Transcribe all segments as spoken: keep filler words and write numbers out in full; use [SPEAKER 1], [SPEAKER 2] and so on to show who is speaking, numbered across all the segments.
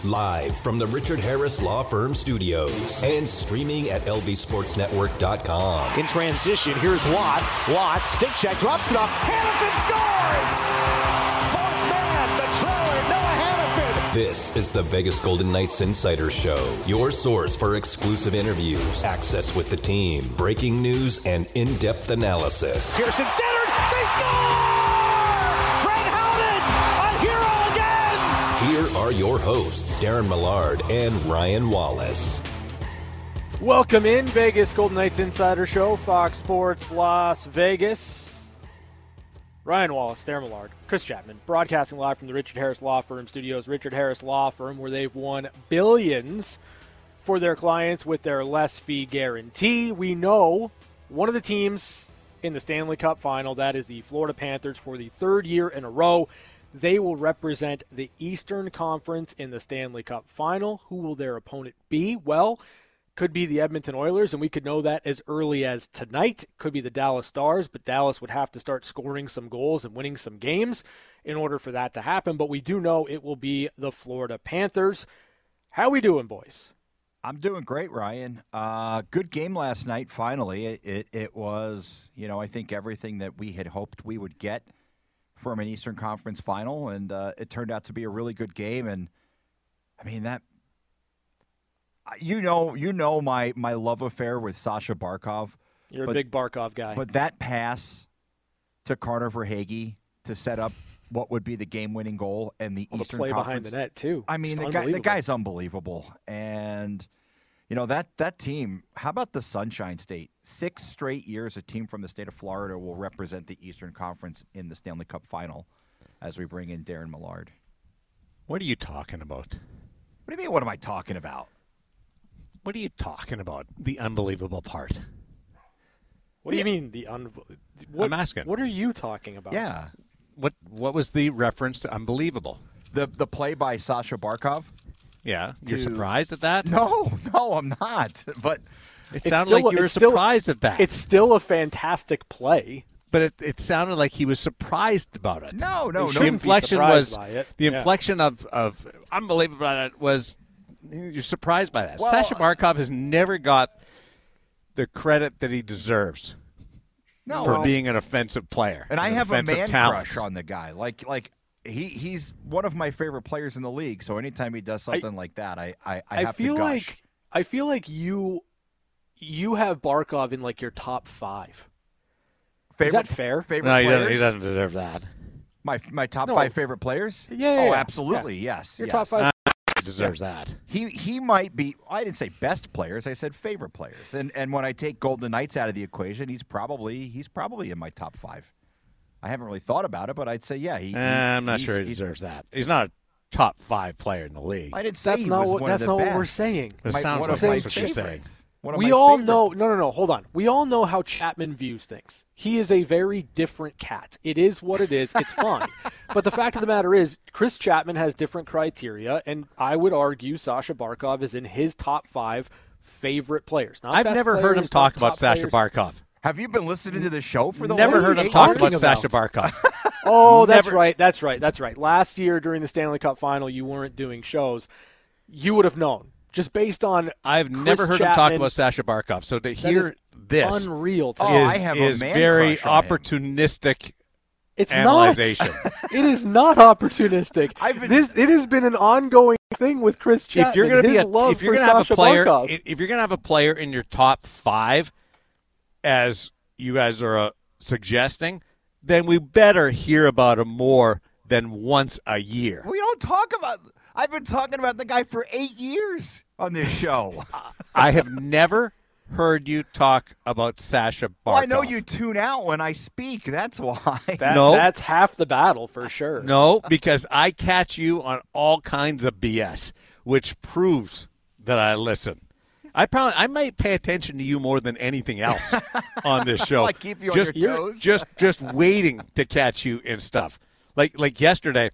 [SPEAKER 1] Live from the Richard Harris Law Firm studios and streaming at L V Sports Network dot com.
[SPEAKER 2] In transition, here's Watt. Watt, stick check, drops it off. Hanifin scores! Fourth man, the trailer, Noah Hanifin.
[SPEAKER 1] This is the Vegas Golden Knights Insider Show, your source for exclusive interviews, access with the team, breaking news, and in-depth analysis.
[SPEAKER 2] Pearson centered, they score! Brett Howden, a hero again!
[SPEAKER 1] Here are your hosts, Darren Millard and Ryan Wallace.
[SPEAKER 3] Welcome in, Vegas Golden Knights Insider Show, Fox Sports Las Vegas. Ryan Wallace, Darren Millard, Chris Chapman, broadcasting live from the Richard Harris Law Firm studios. Richard Harris Law Firm, where they've won billions for their clients with their less fee guarantee. We know one of the teams in the Stanley Cup final, that is the Florida Panthers, for the third year in a row. They will represent the Eastern Conference in the Stanley Cup final. Who will their opponent be? Well, could be the Edmonton Oilers, and we could know that as early as tonight. Could be the Dallas Stars, but Dallas would have to start scoring some goals and winning some games in order for that to happen. But we do know it will be the Florida Panthers. How we doing, boys?
[SPEAKER 4] I'm doing great, Ryan. Uh, good game last night, finally. It, it, it was, you know, I think everything that we had hoped we would get from an Eastern Conference final, and uh, it turned out to be a really good game. And, I mean, that – You know, you know my, my love affair with Sasha Barkov.
[SPEAKER 3] You're
[SPEAKER 4] but,
[SPEAKER 3] a big Barkov guy.
[SPEAKER 4] But that pass to Carter Verhaeghe to set up what would be the game-winning goal and the
[SPEAKER 3] well,
[SPEAKER 4] Eastern
[SPEAKER 3] the play
[SPEAKER 4] Conference.
[SPEAKER 3] behind the net too.
[SPEAKER 4] I mean, the guy, the guy's unbelievable. And you know that that team. How about the Sunshine State? Six straight years, a team from the state of Florida will represent the Eastern Conference in the Stanley Cup final. As we bring in Darren Millard.
[SPEAKER 5] What are you talking about?
[SPEAKER 4] What do you mean? What am I talking about?
[SPEAKER 5] What are you talking about? The unbelievable part.
[SPEAKER 3] What do you mean the unbelievable?
[SPEAKER 5] I'm asking.
[SPEAKER 3] What are you talking about?
[SPEAKER 4] Yeah.
[SPEAKER 5] What What was the reference to unbelievable?
[SPEAKER 4] The the play by Sasha Barkov.
[SPEAKER 5] Yeah. You're
[SPEAKER 4] to...
[SPEAKER 5] surprised at that?
[SPEAKER 4] No, no, I'm not. But
[SPEAKER 5] it
[SPEAKER 3] it's
[SPEAKER 5] sounded
[SPEAKER 3] still,
[SPEAKER 5] like you were surprised
[SPEAKER 3] still,
[SPEAKER 5] at that.
[SPEAKER 3] It's still a fantastic play.
[SPEAKER 5] But it, it sounded like he was surprised about it.
[SPEAKER 4] No, no, no.
[SPEAKER 5] The inflection was the
[SPEAKER 3] yeah.
[SPEAKER 5] inflection of, of unbelievable about it was you're surprised by that.
[SPEAKER 4] Well,
[SPEAKER 5] Sasha Barkov has never got the credit that he deserves
[SPEAKER 4] no,
[SPEAKER 5] for
[SPEAKER 4] well,
[SPEAKER 5] being an offensive player.
[SPEAKER 4] And I have a man
[SPEAKER 5] talent.
[SPEAKER 4] crush on the guy. Like like he he's one of my favorite players in the league. So anytime he does something I, like that, I I, I,
[SPEAKER 3] I
[SPEAKER 4] have
[SPEAKER 3] feel
[SPEAKER 4] to gush.
[SPEAKER 3] like I feel like you you have Barkov in like your top five.
[SPEAKER 4] Favorite,
[SPEAKER 3] Is that fair?
[SPEAKER 4] Favorite
[SPEAKER 5] no, he
[SPEAKER 4] players?
[SPEAKER 5] doesn't, he doesn't deserve that.
[SPEAKER 4] My my top
[SPEAKER 3] no.
[SPEAKER 4] five favorite players?
[SPEAKER 3] Yeah, yeah
[SPEAKER 4] Oh,
[SPEAKER 3] yeah.
[SPEAKER 4] absolutely,
[SPEAKER 3] yeah.
[SPEAKER 4] yes.
[SPEAKER 3] Your
[SPEAKER 4] yes.
[SPEAKER 3] top five.
[SPEAKER 5] Uh, he deserves yeah. that.
[SPEAKER 4] He he might be. I didn't say best players. I said favorite players. And and when I take Golden Knights out of the equation, he's probably he's probably in my top five. I haven't really thought about it, but I'd say yeah. He,
[SPEAKER 5] uh,
[SPEAKER 4] he,
[SPEAKER 5] I'm not
[SPEAKER 4] he's,
[SPEAKER 5] sure he
[SPEAKER 4] he's,
[SPEAKER 5] deserves that. He's not a top five player in the league.
[SPEAKER 4] I didn't say
[SPEAKER 3] that's
[SPEAKER 4] he
[SPEAKER 3] not
[SPEAKER 4] was
[SPEAKER 3] what
[SPEAKER 4] one
[SPEAKER 3] that's
[SPEAKER 4] of the
[SPEAKER 3] not
[SPEAKER 4] best.
[SPEAKER 3] what we're saying.
[SPEAKER 5] It
[SPEAKER 4] My,
[SPEAKER 5] sounds
[SPEAKER 4] one
[SPEAKER 5] like
[SPEAKER 4] of my
[SPEAKER 5] that's what you're saying.
[SPEAKER 4] favorites. One of
[SPEAKER 3] We
[SPEAKER 4] my
[SPEAKER 3] all
[SPEAKER 4] favorite.
[SPEAKER 3] know. No, no, no. Hold on. We all know how Chapman views things. He is a very different cat. It is what it is. It's fine. But the fact of the matter is, Chris Chapman has different criteria, and I would argue Sasha Barkov is in his top five favorite players. Not
[SPEAKER 5] I've
[SPEAKER 3] best
[SPEAKER 5] never
[SPEAKER 3] players,
[SPEAKER 5] heard him
[SPEAKER 3] not
[SPEAKER 5] talk about
[SPEAKER 3] top
[SPEAKER 5] Sasha
[SPEAKER 3] players.
[SPEAKER 5] Barkov.
[SPEAKER 4] Have you been listening to the show for the
[SPEAKER 5] Never
[SPEAKER 4] last
[SPEAKER 5] heard him
[SPEAKER 4] eight
[SPEAKER 5] talk
[SPEAKER 4] years?
[SPEAKER 5] about
[SPEAKER 3] about?
[SPEAKER 5] Sasha Barkov.
[SPEAKER 3] Oh, that's
[SPEAKER 5] Never.
[SPEAKER 3] right. That's right. That's right. Last year during the Stanley Cup final, you weren't doing shows. You would have known. Just based on
[SPEAKER 5] I've
[SPEAKER 3] Chris
[SPEAKER 5] never heard
[SPEAKER 3] Chapman,
[SPEAKER 5] him talk about Sasha Barkov. So to
[SPEAKER 3] that
[SPEAKER 5] hear
[SPEAKER 3] is
[SPEAKER 4] Oh,
[SPEAKER 5] this
[SPEAKER 3] unreal to
[SPEAKER 5] is,
[SPEAKER 3] me.
[SPEAKER 4] I have a
[SPEAKER 5] is
[SPEAKER 4] man
[SPEAKER 5] very
[SPEAKER 4] crush on him.
[SPEAKER 5] opportunistic
[SPEAKER 3] It's
[SPEAKER 5] analyzation.
[SPEAKER 3] not. It is not opportunistic.
[SPEAKER 4] I've been-
[SPEAKER 3] this it has been an ongoing thing with Chris Chapman.
[SPEAKER 5] if you're going to be
[SPEAKER 3] His
[SPEAKER 5] a,
[SPEAKER 3] love
[SPEAKER 5] if you're
[SPEAKER 3] for
[SPEAKER 5] going to have a
[SPEAKER 3] Sasha
[SPEAKER 5] player
[SPEAKER 3] Barkov.
[SPEAKER 5] if you're going to have a player in your top five as you guys are uh, suggesting, then we better hear about him more than once a year.
[SPEAKER 4] We don't talk about. I've been talking about the guy for eight years on this show.
[SPEAKER 5] I have never heard you talk about Sasha Barkov.
[SPEAKER 4] Well, I know you tune out when I speak. That's why.
[SPEAKER 3] That-
[SPEAKER 5] No.
[SPEAKER 3] That's half the battle for sure.
[SPEAKER 5] No, because I catch you on all kinds of B S, which proves that I listen. I probably I might pay attention to you more than anything else on this show.
[SPEAKER 4] I keep you on
[SPEAKER 5] just,
[SPEAKER 4] your toes.
[SPEAKER 5] Just just waiting to catch you in stuff. Like like yesterday,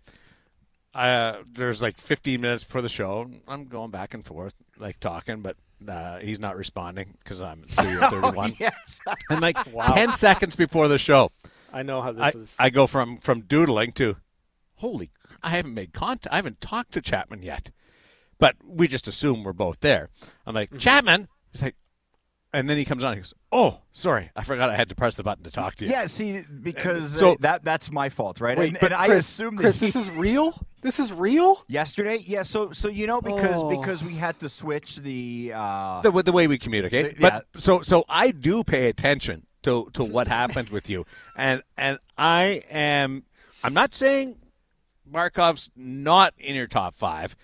[SPEAKER 5] uh, there's like fifteen minutes before the show. I'm going back and forth, like talking, but uh, he's not responding because I'm at Studio thirty-one.
[SPEAKER 4] Oh, yes.
[SPEAKER 5] And like ten seconds before the show,
[SPEAKER 3] I know how this
[SPEAKER 5] I,
[SPEAKER 3] is.
[SPEAKER 5] I go from, from doodling to, holy, I haven't made contact. I haven't talked to Chapman yet. but we just assume we're both there. I'm like, Chapman? He's like, and then he comes on. He goes, "Oh, sorry, I forgot I had to press the button to talk to you."
[SPEAKER 4] Yeah, see, because
[SPEAKER 5] so,
[SPEAKER 4] uh, that that's my fault, right?
[SPEAKER 3] Wait,
[SPEAKER 4] and
[SPEAKER 3] but
[SPEAKER 4] and I
[SPEAKER 3] Chris,
[SPEAKER 4] assume that
[SPEAKER 3] Chris,
[SPEAKER 4] he,
[SPEAKER 3] this is real. This is real.
[SPEAKER 4] yesterday. Yeah, so so you know because
[SPEAKER 3] Oh.
[SPEAKER 4] because we had to switch the. Uh,
[SPEAKER 5] the, the way we communicate.
[SPEAKER 4] The-
[SPEAKER 5] but
[SPEAKER 4] yeah.
[SPEAKER 5] so so I do pay attention to, to what happens with you, and and I am. I'm not saying Barkov's not in your top five.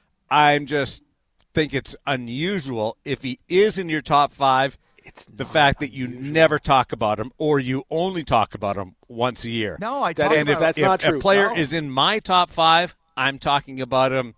[SPEAKER 5] I'm just think it's unusual if he is in your top five.
[SPEAKER 3] It's
[SPEAKER 5] The fact that you never talk about him, or you only talk about him once a year.
[SPEAKER 4] no, I
[SPEAKER 3] That
[SPEAKER 4] talked
[SPEAKER 3] is-
[SPEAKER 5] and
[SPEAKER 4] about
[SPEAKER 5] if,
[SPEAKER 3] that's
[SPEAKER 5] if
[SPEAKER 3] not true.
[SPEAKER 5] a player
[SPEAKER 4] No.
[SPEAKER 5] is in my top five, I'm talking about him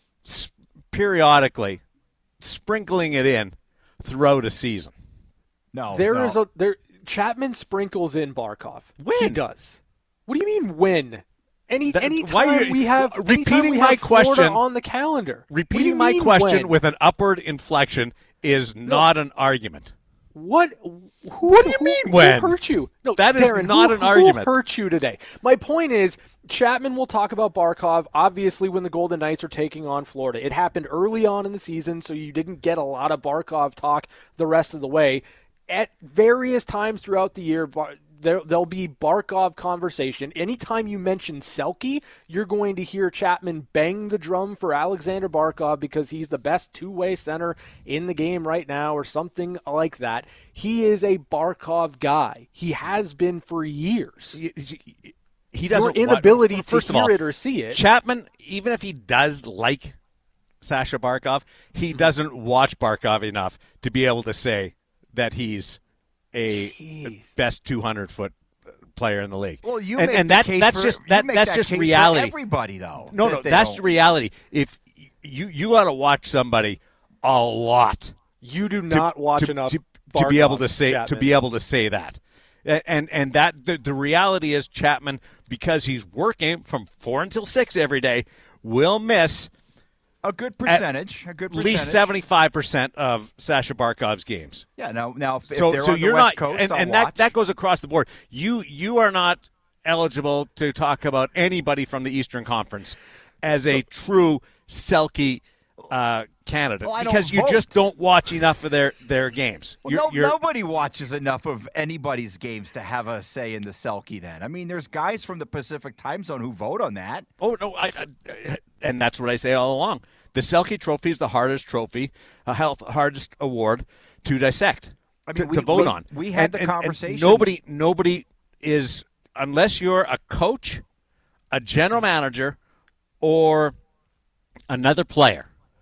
[SPEAKER 5] s- periodically, sprinkling it in throughout a season.
[SPEAKER 4] no.
[SPEAKER 3] There
[SPEAKER 4] no.
[SPEAKER 3] is a there. Chapman sprinkles in Barkov.
[SPEAKER 5] When?
[SPEAKER 3] He does. What do you mean when? Any
[SPEAKER 5] That-
[SPEAKER 3] anytime
[SPEAKER 5] why you-
[SPEAKER 3] we have
[SPEAKER 5] repeating
[SPEAKER 3] anytime we
[SPEAKER 5] my
[SPEAKER 3] have Florida
[SPEAKER 5] question-
[SPEAKER 3] on the calendar. What do you
[SPEAKER 5] Repeating my
[SPEAKER 3] mean
[SPEAKER 5] question
[SPEAKER 3] when?
[SPEAKER 5] with an upward inflection is not an argument.
[SPEAKER 3] What? Who,
[SPEAKER 5] What do you
[SPEAKER 3] who-
[SPEAKER 5] mean
[SPEAKER 3] who
[SPEAKER 5] when?
[SPEAKER 3] hurt you? No,
[SPEAKER 5] That is
[SPEAKER 3] Darren,
[SPEAKER 5] not
[SPEAKER 3] who-
[SPEAKER 5] an argument.
[SPEAKER 3] Who hurt you today? My point is, Chapman will talk about Barkov, obviously, when the Golden Knights are taking on Florida. It happened early on in the season, so you didn't get a lot of Barkov talk the rest of the way. At various times throughout the year, Bar- there, there'll be Barkov conversation. Anytime you mention Selke, you're going to hear Chapman bang the drum for Alexander Barkov because he's the best two-way center in the game right now or something like that. He is a Barkov guy. He has been for years.
[SPEAKER 5] He, he- he doesn't.
[SPEAKER 3] Your
[SPEAKER 5] wa-
[SPEAKER 3] inability to
[SPEAKER 5] first of
[SPEAKER 3] hear
[SPEAKER 5] all,
[SPEAKER 3] it or see it.
[SPEAKER 5] Chapman, even if he does like Sasha Barkov, he doesn't watch Barkov enough to be able to say that he's a
[SPEAKER 3] Jeez.
[SPEAKER 5] best two hundred foot player in the league.
[SPEAKER 4] Well, you
[SPEAKER 5] and,
[SPEAKER 4] make
[SPEAKER 5] and
[SPEAKER 4] the
[SPEAKER 5] that's
[SPEAKER 4] case
[SPEAKER 5] that's
[SPEAKER 4] for,
[SPEAKER 5] just
[SPEAKER 4] you
[SPEAKER 5] that
[SPEAKER 4] make
[SPEAKER 5] that's
[SPEAKER 4] that
[SPEAKER 5] just
[SPEAKER 4] case
[SPEAKER 5] reality.
[SPEAKER 4] For everybody, though.
[SPEAKER 5] No,
[SPEAKER 4] that
[SPEAKER 5] no,
[SPEAKER 4] they
[SPEAKER 5] that's
[SPEAKER 4] don't.
[SPEAKER 5] reality. If you you got to watch somebody a lot
[SPEAKER 3] You do
[SPEAKER 5] to-
[SPEAKER 3] not watch
[SPEAKER 5] to,
[SPEAKER 3] enough
[SPEAKER 5] to, to be able
[SPEAKER 3] Barkov,
[SPEAKER 5] to say to
[SPEAKER 3] Chapman.
[SPEAKER 5] be able to say that. And and, and that the, the reality is Chapman, because he's working from four until six every day, will miss
[SPEAKER 4] A good percentage. A good
[SPEAKER 5] at
[SPEAKER 4] percentage.
[SPEAKER 5] least seventy-five percent of Sasha Barkov's games.
[SPEAKER 4] Yeah. Now, now if,
[SPEAKER 5] So,
[SPEAKER 4] if they're
[SPEAKER 5] so
[SPEAKER 4] on
[SPEAKER 5] you're
[SPEAKER 4] the West
[SPEAKER 5] not,
[SPEAKER 4] Coast,
[SPEAKER 5] and,
[SPEAKER 4] I'll
[SPEAKER 5] and that
[SPEAKER 4] watch.
[SPEAKER 5] that goes across the board. You you are not eligible to talk about anybody from the Eastern Conference as a true Selke uh, candidate
[SPEAKER 4] Well, I don't
[SPEAKER 5] because you
[SPEAKER 4] vote.
[SPEAKER 5] just don't watch enough of their their games.
[SPEAKER 4] Well,
[SPEAKER 5] You're-
[SPEAKER 4] no,
[SPEAKER 5] you're-
[SPEAKER 4] nobody watches enough of anybody's games to have a say in the Selke. Then, I mean, there's guys from the Pacific Time Zone who vote on that.
[SPEAKER 5] Oh no, I, I, and that's what I say all along. The Selke Trophy is the hardest trophy, a health hardest award to dissect,
[SPEAKER 4] I mean,
[SPEAKER 5] to,
[SPEAKER 4] we-
[SPEAKER 5] to vote
[SPEAKER 4] we-
[SPEAKER 5] on.
[SPEAKER 4] we had
[SPEAKER 5] And-
[SPEAKER 4] the
[SPEAKER 5] and- and
[SPEAKER 4] conversation.
[SPEAKER 5] nobody, nobody is unless you're a coach, a general manager, or another player.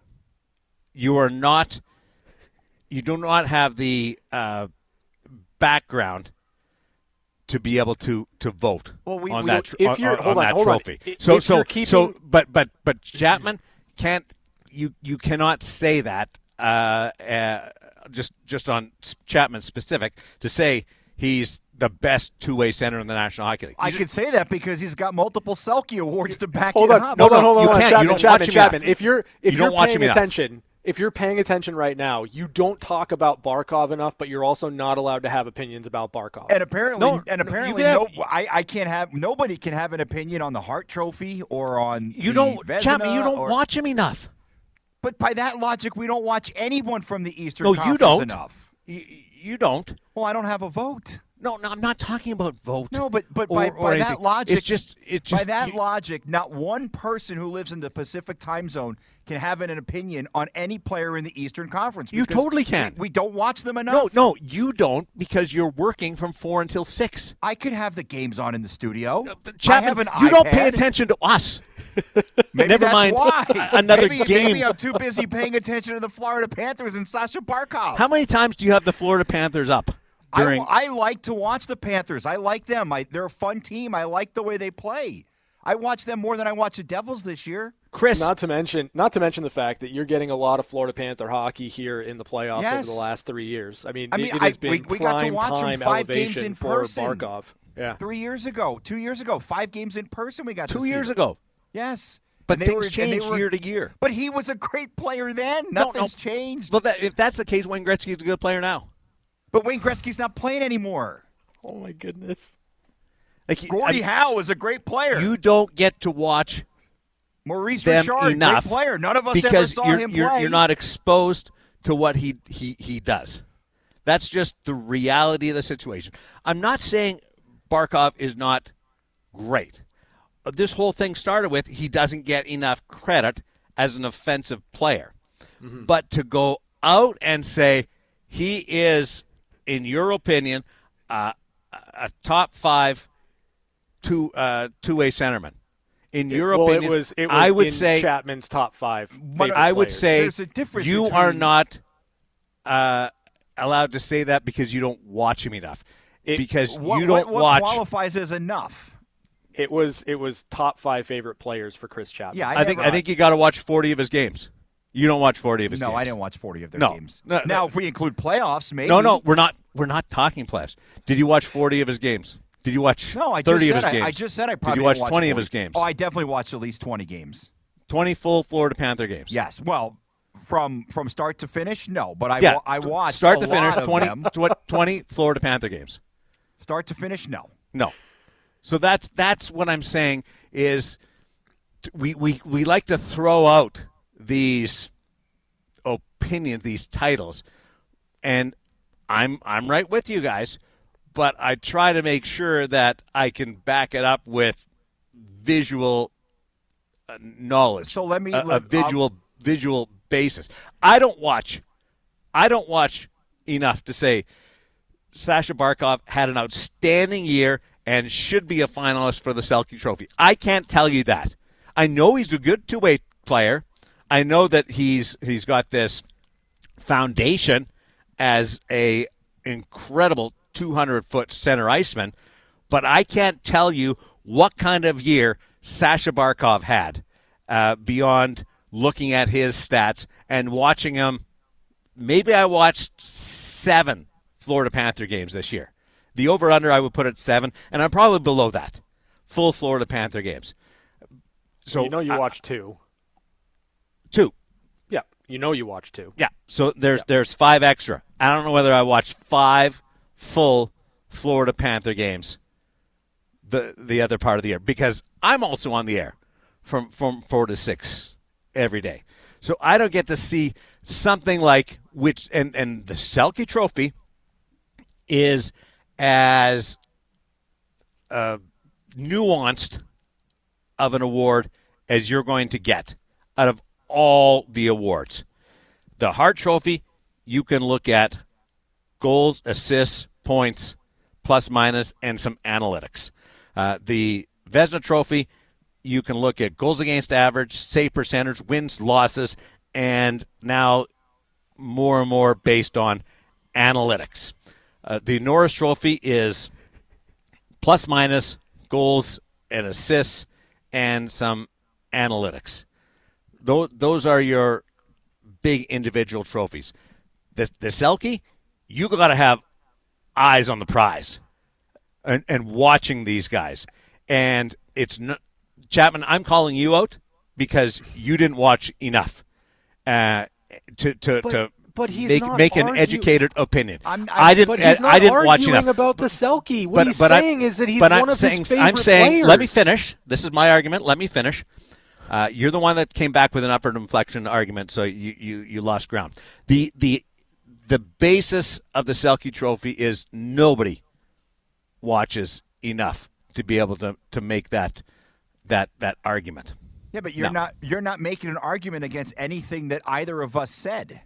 [SPEAKER 5] You are not. You do not have the uh, background to be able to, to vote
[SPEAKER 4] Well, we-
[SPEAKER 5] on
[SPEAKER 4] we-
[SPEAKER 5] that tr-
[SPEAKER 3] if
[SPEAKER 5] on,
[SPEAKER 3] you're-
[SPEAKER 5] on
[SPEAKER 3] hold on,
[SPEAKER 5] that
[SPEAKER 3] hold on.
[SPEAKER 5] trophy.
[SPEAKER 3] I-
[SPEAKER 5] So
[SPEAKER 3] if
[SPEAKER 5] so
[SPEAKER 3] you're keeping-
[SPEAKER 5] so but but but Chapman can't you you cannot say that uh, uh, just just on Chapman specific to say he's the best two-way center in the National Hockey League.
[SPEAKER 4] I
[SPEAKER 5] You
[SPEAKER 4] could say that because he's got multiple Selke awards to back
[SPEAKER 3] Hold
[SPEAKER 4] it
[SPEAKER 3] on,
[SPEAKER 4] up.
[SPEAKER 3] hold
[SPEAKER 5] No,
[SPEAKER 3] on,
[SPEAKER 5] no,
[SPEAKER 3] hold on,
[SPEAKER 5] you
[SPEAKER 3] hold on.
[SPEAKER 5] can't. You
[SPEAKER 3] Chapman,
[SPEAKER 5] don't
[SPEAKER 3] Chapman,
[SPEAKER 5] watch him
[SPEAKER 3] Chapman.
[SPEAKER 5] enough.
[SPEAKER 3] If you're if
[SPEAKER 5] You
[SPEAKER 3] you're
[SPEAKER 5] don't watch
[SPEAKER 3] paying
[SPEAKER 5] him enough.
[SPEAKER 3] attention, if you're paying attention right now, you don't talk about Barkov enough, but you're also not allowed to have opinions about Barkov.
[SPEAKER 4] And apparently,
[SPEAKER 5] No,
[SPEAKER 4] and
[SPEAKER 5] no,
[SPEAKER 4] apparently,
[SPEAKER 5] you can
[SPEAKER 4] no,
[SPEAKER 5] have-
[SPEAKER 4] I, I can't have. Nobody can have an opinion on the Hart Trophy or on
[SPEAKER 5] you
[SPEAKER 4] the
[SPEAKER 5] don't
[SPEAKER 4] Vezina
[SPEAKER 5] Chapman. You don't
[SPEAKER 4] or-
[SPEAKER 5] watch him enough.
[SPEAKER 4] But by that logic, we don't watch anyone from the Eastern
[SPEAKER 5] No,
[SPEAKER 4] Conference
[SPEAKER 5] you don't.
[SPEAKER 4] enough.
[SPEAKER 5] You, you don't.
[SPEAKER 4] Well, I don't have a vote.
[SPEAKER 5] No, no, I'm not talking about vote.
[SPEAKER 4] No, but but
[SPEAKER 5] or-
[SPEAKER 4] by,
[SPEAKER 5] or
[SPEAKER 4] by that
[SPEAKER 5] anything.
[SPEAKER 4] logic,
[SPEAKER 5] it's just it's just
[SPEAKER 4] by that
[SPEAKER 5] you-
[SPEAKER 4] logic, not one person who lives in the Pacific Time Zone can have an opinion on any player in the Eastern Conference.
[SPEAKER 5] You
[SPEAKER 4] because
[SPEAKER 5] totally can.
[SPEAKER 4] We, we don't watch them
[SPEAKER 5] No,
[SPEAKER 4] enough.
[SPEAKER 5] no, you don't because you're working from four until six.
[SPEAKER 4] I could have the games on in the studio. I
[SPEAKER 5] Chapman,
[SPEAKER 4] have an
[SPEAKER 5] you don't pay
[SPEAKER 4] iPad.
[SPEAKER 5] attention to us.
[SPEAKER 4] Maybe
[SPEAKER 5] Never
[SPEAKER 4] that's
[SPEAKER 5] mind
[SPEAKER 4] why.
[SPEAKER 5] another
[SPEAKER 4] maybe,
[SPEAKER 5] game.
[SPEAKER 4] Maybe I'm too busy paying attention to the Florida Panthers and Sasha Barkov.
[SPEAKER 5] How many times do you have the Florida Panthers up during?
[SPEAKER 4] I, I like to watch the Panthers. I like them. I, they're a fun team. I like the way they play. I watch them more than I watch the Devils this year.
[SPEAKER 5] Chris,
[SPEAKER 3] Not to mention, not to mention the fact that you're getting a lot of Florida Panther hockey here in the playoffs
[SPEAKER 4] Yes.
[SPEAKER 3] over the last three years. I mean,
[SPEAKER 4] I mean,
[SPEAKER 3] it, it
[SPEAKER 4] I-
[SPEAKER 3] has been
[SPEAKER 4] we- we got to
[SPEAKER 3] prime
[SPEAKER 4] watch them
[SPEAKER 3] time
[SPEAKER 4] five games
[SPEAKER 3] elevation
[SPEAKER 4] in
[SPEAKER 3] for
[SPEAKER 4] person.
[SPEAKER 3] Barkov. Yeah,
[SPEAKER 4] Three years ago, two years ago, five games in person we got to
[SPEAKER 5] two
[SPEAKER 4] see
[SPEAKER 5] years
[SPEAKER 4] them.
[SPEAKER 5] ago,
[SPEAKER 4] Yes.
[SPEAKER 5] but
[SPEAKER 4] And they
[SPEAKER 5] things
[SPEAKER 4] were- and
[SPEAKER 5] change
[SPEAKER 4] they were-
[SPEAKER 5] year to year.
[SPEAKER 4] But he was a great player then.
[SPEAKER 5] No, no.
[SPEAKER 4] Nothing's changed.
[SPEAKER 5] Well, that, if that's the case, Wayne Gretzky is a good player now.
[SPEAKER 4] But Wayne Gretzky's not playing anymore.
[SPEAKER 3] Oh my goodness.
[SPEAKER 5] Like
[SPEAKER 4] Gordie
[SPEAKER 5] I-
[SPEAKER 4] Howe is a great player.
[SPEAKER 5] you don't get to watch
[SPEAKER 4] Maurice
[SPEAKER 5] them
[SPEAKER 4] Richard,
[SPEAKER 5] enough
[SPEAKER 4] great player. None of us
[SPEAKER 5] because
[SPEAKER 4] ever saw
[SPEAKER 5] you're,
[SPEAKER 4] him
[SPEAKER 5] you're,
[SPEAKER 4] play.
[SPEAKER 5] You're not exposed to what he, he, he does. That's just the reality of the situation. I'm not saying Barkov is not great. This whole thing started with he doesn't get enough credit as an offensive player. Mm-hmm. But to go out and say he is, in your opinion, uh, a top five two uh, two-way centerman. In your
[SPEAKER 3] well,
[SPEAKER 5] opinion,
[SPEAKER 3] it was, it was
[SPEAKER 5] I would
[SPEAKER 3] in
[SPEAKER 5] say
[SPEAKER 3] Chapman's top five.
[SPEAKER 4] But
[SPEAKER 5] I would
[SPEAKER 3] players.
[SPEAKER 5] say
[SPEAKER 4] There's a difference
[SPEAKER 5] you
[SPEAKER 4] between-
[SPEAKER 5] are not uh, allowed to say that because you don't watch him enough.
[SPEAKER 3] It,
[SPEAKER 5] because
[SPEAKER 4] what,
[SPEAKER 5] you don't
[SPEAKER 4] what, what
[SPEAKER 5] watch.
[SPEAKER 4] qualifies as enough?
[SPEAKER 3] It was it was top five favorite players for Chris Chapman.
[SPEAKER 4] Yeah,
[SPEAKER 5] I,
[SPEAKER 4] I,
[SPEAKER 5] think
[SPEAKER 4] never,
[SPEAKER 5] I think you got to watch forty of his games. You don't watch forty of his
[SPEAKER 4] no,
[SPEAKER 5] games.
[SPEAKER 4] I didn't watch forty of their
[SPEAKER 5] No.
[SPEAKER 4] games.
[SPEAKER 5] No,
[SPEAKER 4] now,
[SPEAKER 5] no.
[SPEAKER 4] if we include playoffs, maybe.
[SPEAKER 5] No, no, we're not. We're not talking playoffs. Did you watch forty of his games? Did you watch
[SPEAKER 4] No, I
[SPEAKER 5] thirty
[SPEAKER 4] just
[SPEAKER 5] of
[SPEAKER 4] said
[SPEAKER 5] his
[SPEAKER 4] I,
[SPEAKER 5] games?
[SPEAKER 4] I just said I probably
[SPEAKER 5] Did you watch
[SPEAKER 4] didn't watch
[SPEAKER 5] twenty of
[SPEAKER 4] forty.
[SPEAKER 5] his games?
[SPEAKER 4] Oh, I definitely watched at least twenty games.
[SPEAKER 5] twenty full Florida Panther games.
[SPEAKER 4] Yes. Well, from from start to finish, no. But I
[SPEAKER 5] Yeah.
[SPEAKER 4] wa- I watched
[SPEAKER 5] start
[SPEAKER 4] a
[SPEAKER 5] to finish
[SPEAKER 4] lot of
[SPEAKER 5] twenty,
[SPEAKER 4] them.
[SPEAKER 5] tw- twenty Florida Panther games.
[SPEAKER 4] Start to finish, no.
[SPEAKER 5] No. So that's that's what I'm saying is t- we we we like to throw out these opinions, these titles, and I'm I'm right with you guys, but I try to make sure that I can back it up with visual uh, knowledge.
[SPEAKER 4] So let me-
[SPEAKER 5] a, a
[SPEAKER 4] let-
[SPEAKER 5] visual visual basis. I don't watch I don't watch enough to say Sasha Barkov had an outstanding year and should be a finalist for the Selke Trophy. I can't tell you that. I know he's a good two-way player. I know that he's he's got this foundation as a incredible two hundred foot center iceman, but I can't tell you what kind of year Sasha Barkov had uh, beyond looking at his stats and watching him. Maybe I watched seven Florida Panther games this year. The over-under I would put at seven, and I'm probably below that. Full Florida Panther games. So
[SPEAKER 3] you know you
[SPEAKER 5] I-
[SPEAKER 3] watched two.
[SPEAKER 5] two.
[SPEAKER 3] Yeah, you know you watched two.
[SPEAKER 5] Yeah. So there's
[SPEAKER 3] Yeah.
[SPEAKER 5] there's five extra. I don't know whether I watched five full Florida Panther games the the other part of the year because I'm also on the air from from four to six every day. So I don't get to see something like which and and the Selke Trophy is as uh, nuanced of an award as you're going to get out of all the awards. The Hart Trophy, you can look at goals, assists, points, plus minus, and some analytics. Uh, the Vezina Trophy, you can look at goals against average, save percentage, wins, losses, and now more and more based on analytics. Uh, the Norris Trophy is plus minus, goals and assists, and some analytics. Those, those are your big individual trophies. The, the Selke, you got to have eyes on the prize and, and watching these guys. And it's not, Chapman, I'm calling you out because you didn't watch enough uh, to to,
[SPEAKER 3] But-
[SPEAKER 5] to
[SPEAKER 3] but he's
[SPEAKER 5] make
[SPEAKER 3] not
[SPEAKER 5] make an
[SPEAKER 3] argue-
[SPEAKER 5] educated opinion.
[SPEAKER 4] I'm-
[SPEAKER 5] I
[SPEAKER 4] I'm-
[SPEAKER 5] didn't.
[SPEAKER 3] But he's not
[SPEAKER 5] I didn't watch
[SPEAKER 3] arguing
[SPEAKER 5] enough.
[SPEAKER 3] about the Selke. What
[SPEAKER 5] But-
[SPEAKER 3] he's
[SPEAKER 5] but I-
[SPEAKER 3] saying is that he's
[SPEAKER 5] but
[SPEAKER 3] one
[SPEAKER 5] I'm
[SPEAKER 3] of
[SPEAKER 5] saying,
[SPEAKER 3] his favorite
[SPEAKER 5] I'm saying,
[SPEAKER 3] players.
[SPEAKER 5] let me finish. This is my argument. Let me finish. Uh, you're the one that came back with an upward inflection argument, so you, you, you lost ground. The the the basis of the Selke Trophy is nobody watches enough to be able to, to make that that that argument.
[SPEAKER 4] Yeah, but you're
[SPEAKER 5] No.
[SPEAKER 4] not you're not making an argument against anything that either of us said.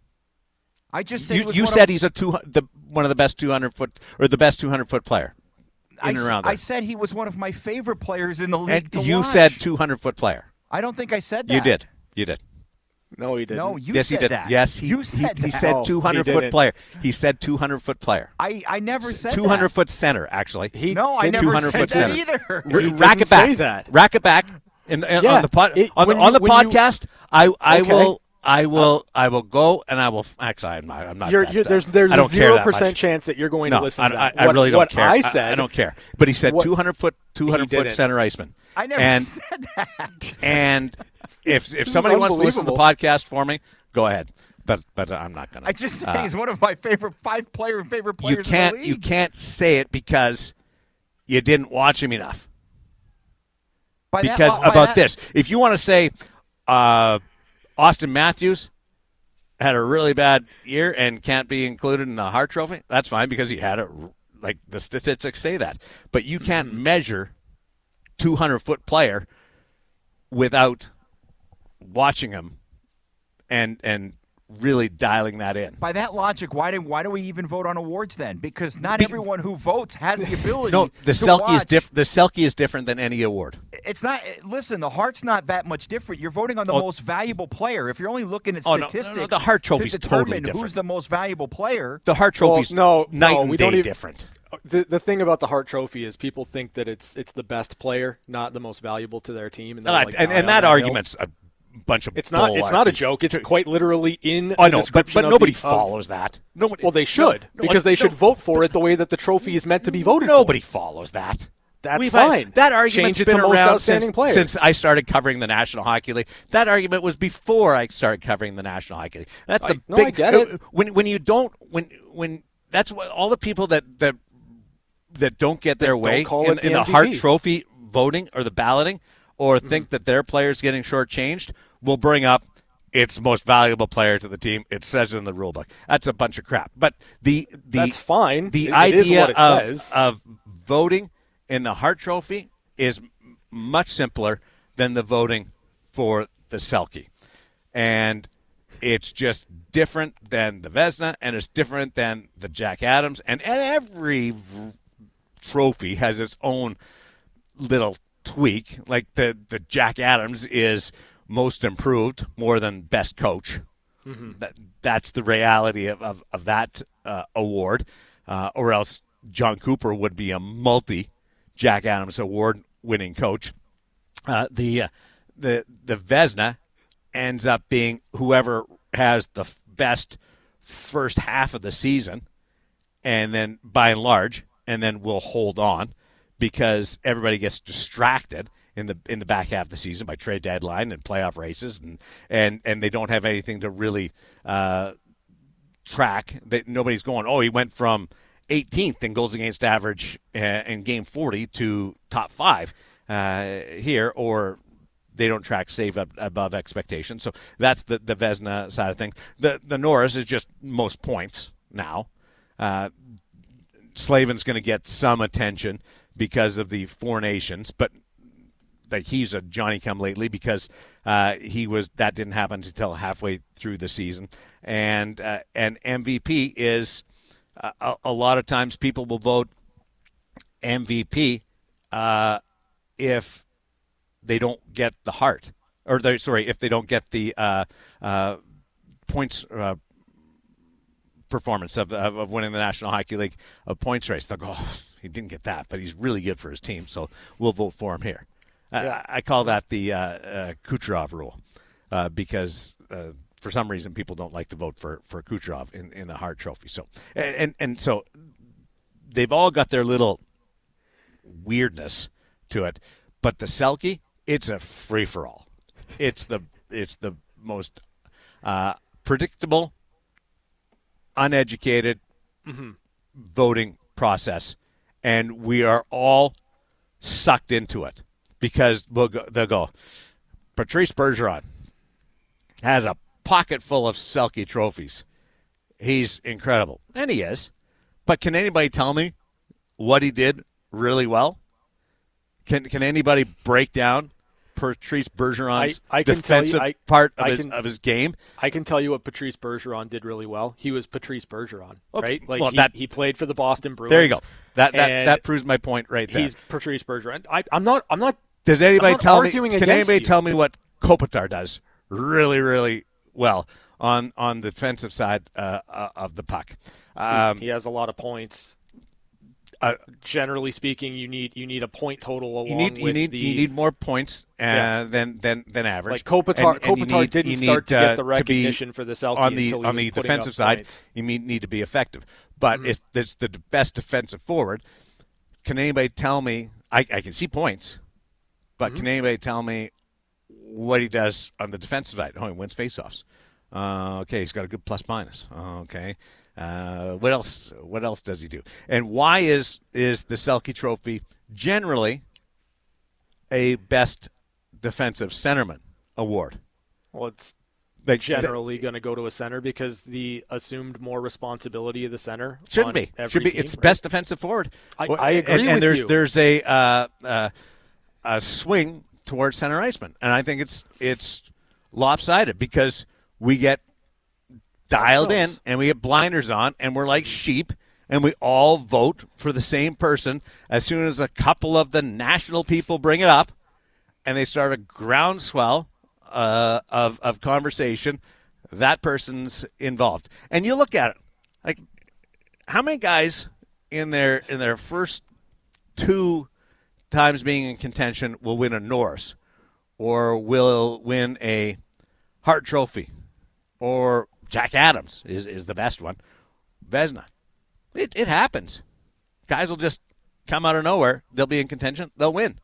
[SPEAKER 4] I just said he
[SPEAKER 5] You,
[SPEAKER 4] was
[SPEAKER 5] you
[SPEAKER 4] one
[SPEAKER 5] said
[SPEAKER 4] of,
[SPEAKER 5] he's a two the one of the best two hundred foot or the best two hundred foot player in
[SPEAKER 4] I,
[SPEAKER 5] and
[SPEAKER 4] s-
[SPEAKER 5] around
[SPEAKER 4] I
[SPEAKER 5] there.
[SPEAKER 4] said he was one of my favorite players in the league
[SPEAKER 5] And
[SPEAKER 4] to
[SPEAKER 5] you
[SPEAKER 4] watch.
[SPEAKER 5] said two hundred foot player.
[SPEAKER 4] I don't think I said that.
[SPEAKER 5] You did. You did.
[SPEAKER 3] No, he didn't.
[SPEAKER 4] No, you
[SPEAKER 5] yes,
[SPEAKER 4] said
[SPEAKER 5] he did.
[SPEAKER 4] that.
[SPEAKER 5] Yes, he,
[SPEAKER 4] you
[SPEAKER 5] he-
[SPEAKER 4] said
[SPEAKER 5] he,
[SPEAKER 4] that.
[SPEAKER 5] said
[SPEAKER 3] Oh,
[SPEAKER 5] two hundred
[SPEAKER 3] he
[SPEAKER 5] foot
[SPEAKER 3] didn't.
[SPEAKER 5] player. He said two hundred foot player.
[SPEAKER 4] I, I never said
[SPEAKER 5] two hundred
[SPEAKER 4] that.
[SPEAKER 5] foot center, actually.
[SPEAKER 3] He
[SPEAKER 4] No, I
[SPEAKER 3] didn't-
[SPEAKER 4] never
[SPEAKER 5] two hundred
[SPEAKER 4] said
[SPEAKER 5] foot
[SPEAKER 4] that
[SPEAKER 5] center.
[SPEAKER 4] either.
[SPEAKER 3] He
[SPEAKER 5] Rack
[SPEAKER 3] didn't
[SPEAKER 5] it back.
[SPEAKER 3] say that.
[SPEAKER 5] Rack it back. In, in-
[SPEAKER 3] Yeah,
[SPEAKER 5] on the pod,
[SPEAKER 3] it-
[SPEAKER 5] on,
[SPEAKER 3] when
[SPEAKER 5] on
[SPEAKER 3] you-
[SPEAKER 5] the
[SPEAKER 3] when you-
[SPEAKER 5] podcast, I I
[SPEAKER 3] Okay.
[SPEAKER 5] will I will I will go and I will actually I'm not I'm not.
[SPEAKER 3] You're,
[SPEAKER 5] that,
[SPEAKER 3] you're,
[SPEAKER 5] uh,
[SPEAKER 3] there's there's
[SPEAKER 5] I
[SPEAKER 3] a
[SPEAKER 5] don't care
[SPEAKER 3] zero
[SPEAKER 5] that much.
[SPEAKER 3] percent chance that you're going
[SPEAKER 5] No,
[SPEAKER 3] to listen
[SPEAKER 5] I,
[SPEAKER 3] to
[SPEAKER 5] I,
[SPEAKER 3] that.
[SPEAKER 5] I
[SPEAKER 3] What-
[SPEAKER 5] really don't
[SPEAKER 3] what
[SPEAKER 5] care.
[SPEAKER 3] I said,
[SPEAKER 5] I, don't care. But he said
[SPEAKER 3] what-
[SPEAKER 5] two hundred foot two hundred foot
[SPEAKER 3] didn't.
[SPEAKER 5] center iceman.
[SPEAKER 4] I never
[SPEAKER 5] and,
[SPEAKER 4] said that.
[SPEAKER 5] And if if
[SPEAKER 3] This is
[SPEAKER 5] somebody wants to listen to the
[SPEAKER 3] unbelievable.
[SPEAKER 5] podcast for me, go ahead. But but I'm not gonna.
[SPEAKER 4] I just said
[SPEAKER 5] Uh,
[SPEAKER 4] he's one of my favorite five player favorite
[SPEAKER 5] you
[SPEAKER 4] players
[SPEAKER 5] can't
[SPEAKER 4] in the
[SPEAKER 5] you
[SPEAKER 4] league.
[SPEAKER 5] can't say it because you didn't watch him enough.
[SPEAKER 4] By that
[SPEAKER 5] because
[SPEAKER 4] lo- by
[SPEAKER 5] about
[SPEAKER 4] that-
[SPEAKER 5] this. If you want to say uh, Austin Matthews had a really bad year and can't be included in the Hart Trophy, that's fine because he had it. Like the statistics say that. But you can't
[SPEAKER 3] Mm-hmm.
[SPEAKER 5] measure two hundred foot player without watching him and and really dialing that in.
[SPEAKER 4] By that logic, why do why do we even vote on awards then? Because not
[SPEAKER 5] Be-
[SPEAKER 4] everyone who votes has the ability.
[SPEAKER 5] No, the
[SPEAKER 4] to
[SPEAKER 5] Selke is
[SPEAKER 4] watch.
[SPEAKER 5] diff- the Selke is different than any award.
[SPEAKER 4] It's not. Listen, the Hart's not that much different. You're voting on the
[SPEAKER 5] Oh.
[SPEAKER 4] most valuable player. If you're only looking at
[SPEAKER 5] Oh, no, no, no,
[SPEAKER 4] statistics,
[SPEAKER 5] the Hart
[SPEAKER 4] to
[SPEAKER 5] Trophy's
[SPEAKER 4] determine
[SPEAKER 5] totally different.
[SPEAKER 4] who's the most valuable player.
[SPEAKER 5] The Hart Trophy's
[SPEAKER 3] Well, no,
[SPEAKER 5] night
[SPEAKER 3] no,
[SPEAKER 5] and
[SPEAKER 3] we
[SPEAKER 5] day
[SPEAKER 3] don't even-
[SPEAKER 5] different.
[SPEAKER 3] The the thing about the Hart Trophy is people think that it's it's the best player, not the most valuable to their team, and, they'll,
[SPEAKER 5] Uh,
[SPEAKER 3] like,
[SPEAKER 5] and
[SPEAKER 3] die
[SPEAKER 5] and
[SPEAKER 3] on
[SPEAKER 5] that
[SPEAKER 3] hill.
[SPEAKER 5] argument's a bunch of
[SPEAKER 3] It's not.
[SPEAKER 5] bull
[SPEAKER 3] It's not a
[SPEAKER 5] arky.
[SPEAKER 3] joke. It's quite literally in.
[SPEAKER 5] I
[SPEAKER 3] the
[SPEAKER 5] know, but
[SPEAKER 3] description
[SPEAKER 5] but
[SPEAKER 3] of
[SPEAKER 5] nobody
[SPEAKER 3] the, of-
[SPEAKER 5] follows that. Nobody.
[SPEAKER 3] Well, they should
[SPEAKER 5] no, no,
[SPEAKER 3] because they
[SPEAKER 5] no,
[SPEAKER 3] should vote for it the way that the trophy is meant to be voted
[SPEAKER 5] Nobody
[SPEAKER 3] for.
[SPEAKER 5] follows that.
[SPEAKER 3] That's
[SPEAKER 5] We've had-
[SPEAKER 3] fine.
[SPEAKER 5] that argument's
[SPEAKER 3] Change it
[SPEAKER 5] been
[SPEAKER 3] to most
[SPEAKER 5] around
[SPEAKER 3] outstanding
[SPEAKER 5] since,
[SPEAKER 3] player.
[SPEAKER 5] since I started covering the National Hockey League. That argument was before I started covering the National Hockey League. That's the
[SPEAKER 3] I- no,
[SPEAKER 5] big.
[SPEAKER 3] I get it.
[SPEAKER 5] When when you don't when when that's what all the people that that that don't get their
[SPEAKER 3] don't
[SPEAKER 5] way
[SPEAKER 3] call
[SPEAKER 5] in,
[SPEAKER 3] it the
[SPEAKER 5] in the
[SPEAKER 3] M V P.
[SPEAKER 5] Hart Trophy voting or the balloting, or
[SPEAKER 3] Mm-hmm.
[SPEAKER 5] think that their player's getting shortchanged, will bring up it's the most valuable player to the team. It says it in the rule book. That's a bunch of crap. But the the
[SPEAKER 3] That's fine.
[SPEAKER 5] The
[SPEAKER 3] It- it is
[SPEAKER 5] idea
[SPEAKER 3] what it
[SPEAKER 5] of
[SPEAKER 3] says.
[SPEAKER 5] of voting in the Hart Trophy is m- much simpler than the voting for the Selke. And it's just different than the Vezina, and it's different than the Jack Adams. And, and every v- trophy has its own little tweak. Like the, the Jack Adams is most improved more than best coach. That, that's the reality of, of, of that uh, award. Uh, or else John Cooper would be a multi Jack Adams award winning coach. Uh, the uh, the the Vezina ends up being whoever has the f- best first half of the season, and then by and large, and then we'll hold on because everybody gets distracted in the in the back half of the season by trade deadline and playoff races, and and, and they don't have anything to really uh, track. That nobody's going, oh, he went from eighteenth in goals against average uh, in game forty to top five uh, here, or they don't track save up above expectation. So that's the the Vezina side of things. The the Norris is just most points now. Uh, Slavin's going to get some attention because of the Four Nations, but like he's a Johnny come lately because uh, he was that didn't happen until halfway through the season, and uh, and M V P is uh, a, a lot of times people will vote M V P uh, if they don't get the Hart, or they sorry if they don't get the uh, uh, points. Uh, performance of, of of winning the National Hockey League uh, points race. They'll go, oh, he didn't get that, but he's really good for his team, so we'll vote for him here.
[SPEAKER 3] Yeah.
[SPEAKER 5] I, I call that the uh, uh, Kucherov rule uh, because uh, for some reason people don't like to vote for, for Kucherov in, in the Hart Trophy. So and, and and so they've all got their little weirdness to it, but the Selke, it's a free for all. It's the it's the most uh, predictable, uneducated
[SPEAKER 3] Mm-hmm.
[SPEAKER 5] voting process, and we are all sucked into it because we'll go, they'll go, Patrice Bergeron has a pocket full of Selke trophies. He's incredible, and he is. But can anybody tell me what he did really well? Can can anybody break down Patrice Bergeron's
[SPEAKER 3] I- I can tell you-
[SPEAKER 5] defensive
[SPEAKER 3] I-
[SPEAKER 5] part of
[SPEAKER 3] I
[SPEAKER 5] his
[SPEAKER 3] can-
[SPEAKER 5] of his game?
[SPEAKER 3] I can tell you what Patrice Bergeron did really well. He was Patrice Bergeron,
[SPEAKER 5] Okay.
[SPEAKER 3] right? Like
[SPEAKER 5] Well,
[SPEAKER 3] he,
[SPEAKER 5] that-
[SPEAKER 3] he played for the Boston Bruins.
[SPEAKER 5] There you go. That that,
[SPEAKER 3] and
[SPEAKER 5] that proves my point right there.
[SPEAKER 3] He's Patrice Bergeron. I, I'm not. I'm not.
[SPEAKER 5] Does anybody
[SPEAKER 3] I'm not
[SPEAKER 5] tell me?
[SPEAKER 3] arguing
[SPEAKER 5] Can
[SPEAKER 3] against
[SPEAKER 5] anybody
[SPEAKER 3] you.
[SPEAKER 5] tell me what Kopitar does really, really well on on the defensive side uh, uh, of the puck? Um,
[SPEAKER 3] He has a lot of points.
[SPEAKER 5] uh,
[SPEAKER 3] Generally speaking, you need you need a point total along
[SPEAKER 5] you need you
[SPEAKER 3] with
[SPEAKER 5] need
[SPEAKER 3] the.
[SPEAKER 5] you need more points uh,
[SPEAKER 3] Yeah.
[SPEAKER 5] than than than average.
[SPEAKER 3] Like Kopitar,
[SPEAKER 5] And- and you
[SPEAKER 3] Kopitar
[SPEAKER 5] need-
[SPEAKER 3] didn't
[SPEAKER 5] you
[SPEAKER 3] start
[SPEAKER 5] need,
[SPEAKER 3] to
[SPEAKER 5] uh,
[SPEAKER 3] get the
[SPEAKER 5] be
[SPEAKER 3] recognition for the Selke
[SPEAKER 5] on the
[SPEAKER 3] until he
[SPEAKER 5] on
[SPEAKER 3] was
[SPEAKER 5] the
[SPEAKER 3] putting
[SPEAKER 5] defensive
[SPEAKER 3] up
[SPEAKER 5] side.
[SPEAKER 3] points.
[SPEAKER 5] You need, need to be effective, but
[SPEAKER 3] Mm-hmm.
[SPEAKER 5] if it's the best defensive forward, can anybody tell me? I, I can see points, but
[SPEAKER 3] Mm-hmm.
[SPEAKER 5] can anybody tell me what he does on the defensive side? Oh, he wins faceoffs. Uh, okay, he's got a good plus minus. Uh, okay, uh, what else? What else does he do? And why is is the Selke Trophy generally a best defensive centerman award.
[SPEAKER 3] Well, it's
[SPEAKER 5] Like,
[SPEAKER 3] generally going to go to a center because the assumed more responsibility of the center
[SPEAKER 5] Shouldn't
[SPEAKER 3] on
[SPEAKER 5] be.
[SPEAKER 3] every
[SPEAKER 5] Should be.
[SPEAKER 3] team,
[SPEAKER 5] It's
[SPEAKER 3] right?
[SPEAKER 5] best defensive forward.
[SPEAKER 3] I-
[SPEAKER 5] Well,
[SPEAKER 3] I agree
[SPEAKER 5] and, and
[SPEAKER 3] with
[SPEAKER 5] there's
[SPEAKER 3] you.
[SPEAKER 5] there's a uh, uh, a swing towards center iceman, and I think it's it's lopsided because we get dialed in
[SPEAKER 3] Ourselves.
[SPEAKER 5] and we get blinders on, and we're like sheep, and we all vote for the same person as soon as a couple of the national people bring it up, and they start a groundswell uh, of of conversation. That person's involved, and you look at it like how many guys in their in their first two times being in contention will win a Norris, or will win a Hart Trophy, or Jack Adams is is the best one, Vezina. It it happens. Guys will just come out of nowhere. They'll be in contention. They'll win.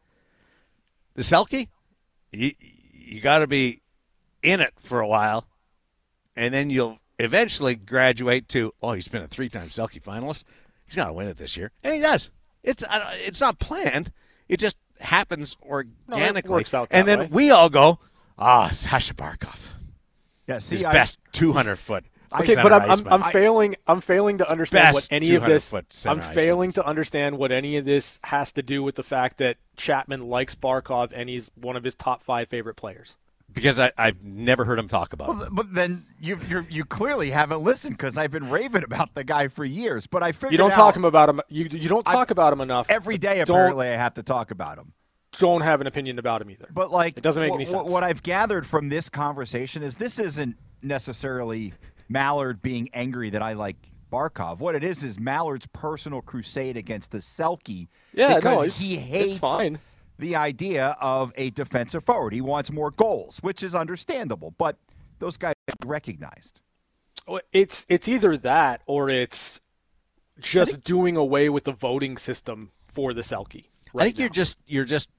[SPEAKER 5] The Selke, you you got to be in it for a while. And then you'll eventually graduate to, oh, he's been a three-time Selke finalist. He's got to win it this year. And he does. It's uh, it's not planned. It just happens organically.
[SPEAKER 3] works out that
[SPEAKER 5] and then
[SPEAKER 3] way.
[SPEAKER 5] we all go, ah, Sasha Barkov.
[SPEAKER 4] Yeah, see,
[SPEAKER 5] His
[SPEAKER 4] I,
[SPEAKER 5] best two hundred foot.
[SPEAKER 3] Okay,
[SPEAKER 5] center
[SPEAKER 3] but I'm, I'm,
[SPEAKER 5] iceman.
[SPEAKER 3] I'm failing. I'm failing to understand what
[SPEAKER 5] best
[SPEAKER 3] any of this.
[SPEAKER 5] two hundred foot
[SPEAKER 3] I'm
[SPEAKER 5] center
[SPEAKER 3] failing to understand what any of this has to do with the fact that Chapman likes Barkov and he's one of his top five favorite players.
[SPEAKER 5] Because I, I've never heard him talk about
[SPEAKER 4] Well,
[SPEAKER 5] it.
[SPEAKER 4] but then you you you clearly haven't listened because I've been raving about the guy for years. But I figured
[SPEAKER 3] You don't
[SPEAKER 4] out
[SPEAKER 3] talk about him. You you don't
[SPEAKER 4] I-
[SPEAKER 3] talk about him enough.
[SPEAKER 4] every day.
[SPEAKER 3] Don't-
[SPEAKER 4] Apparently, I have to talk about him.
[SPEAKER 3] Don't have an opinion about him either.
[SPEAKER 4] But like,
[SPEAKER 3] It doesn't make
[SPEAKER 4] wh-
[SPEAKER 3] any
[SPEAKER 4] wh-
[SPEAKER 3] sense.
[SPEAKER 4] What I've gathered from this conversation is this isn't necessarily Mallard being angry that I like Barkov. What it is is Mallard's personal crusade against the Selke.
[SPEAKER 3] Yeah, no,
[SPEAKER 4] because
[SPEAKER 3] it's-
[SPEAKER 4] he
[SPEAKER 3] it's
[SPEAKER 4] hates
[SPEAKER 3] fine.
[SPEAKER 4] the idea of a defensive forward. He wants more goals, which is understandable. But those guys are recognized.
[SPEAKER 3] It's it's either that or it's just doing away with the voting system for the Selke. Right
[SPEAKER 5] I think
[SPEAKER 3] now.
[SPEAKER 5] you're just you're just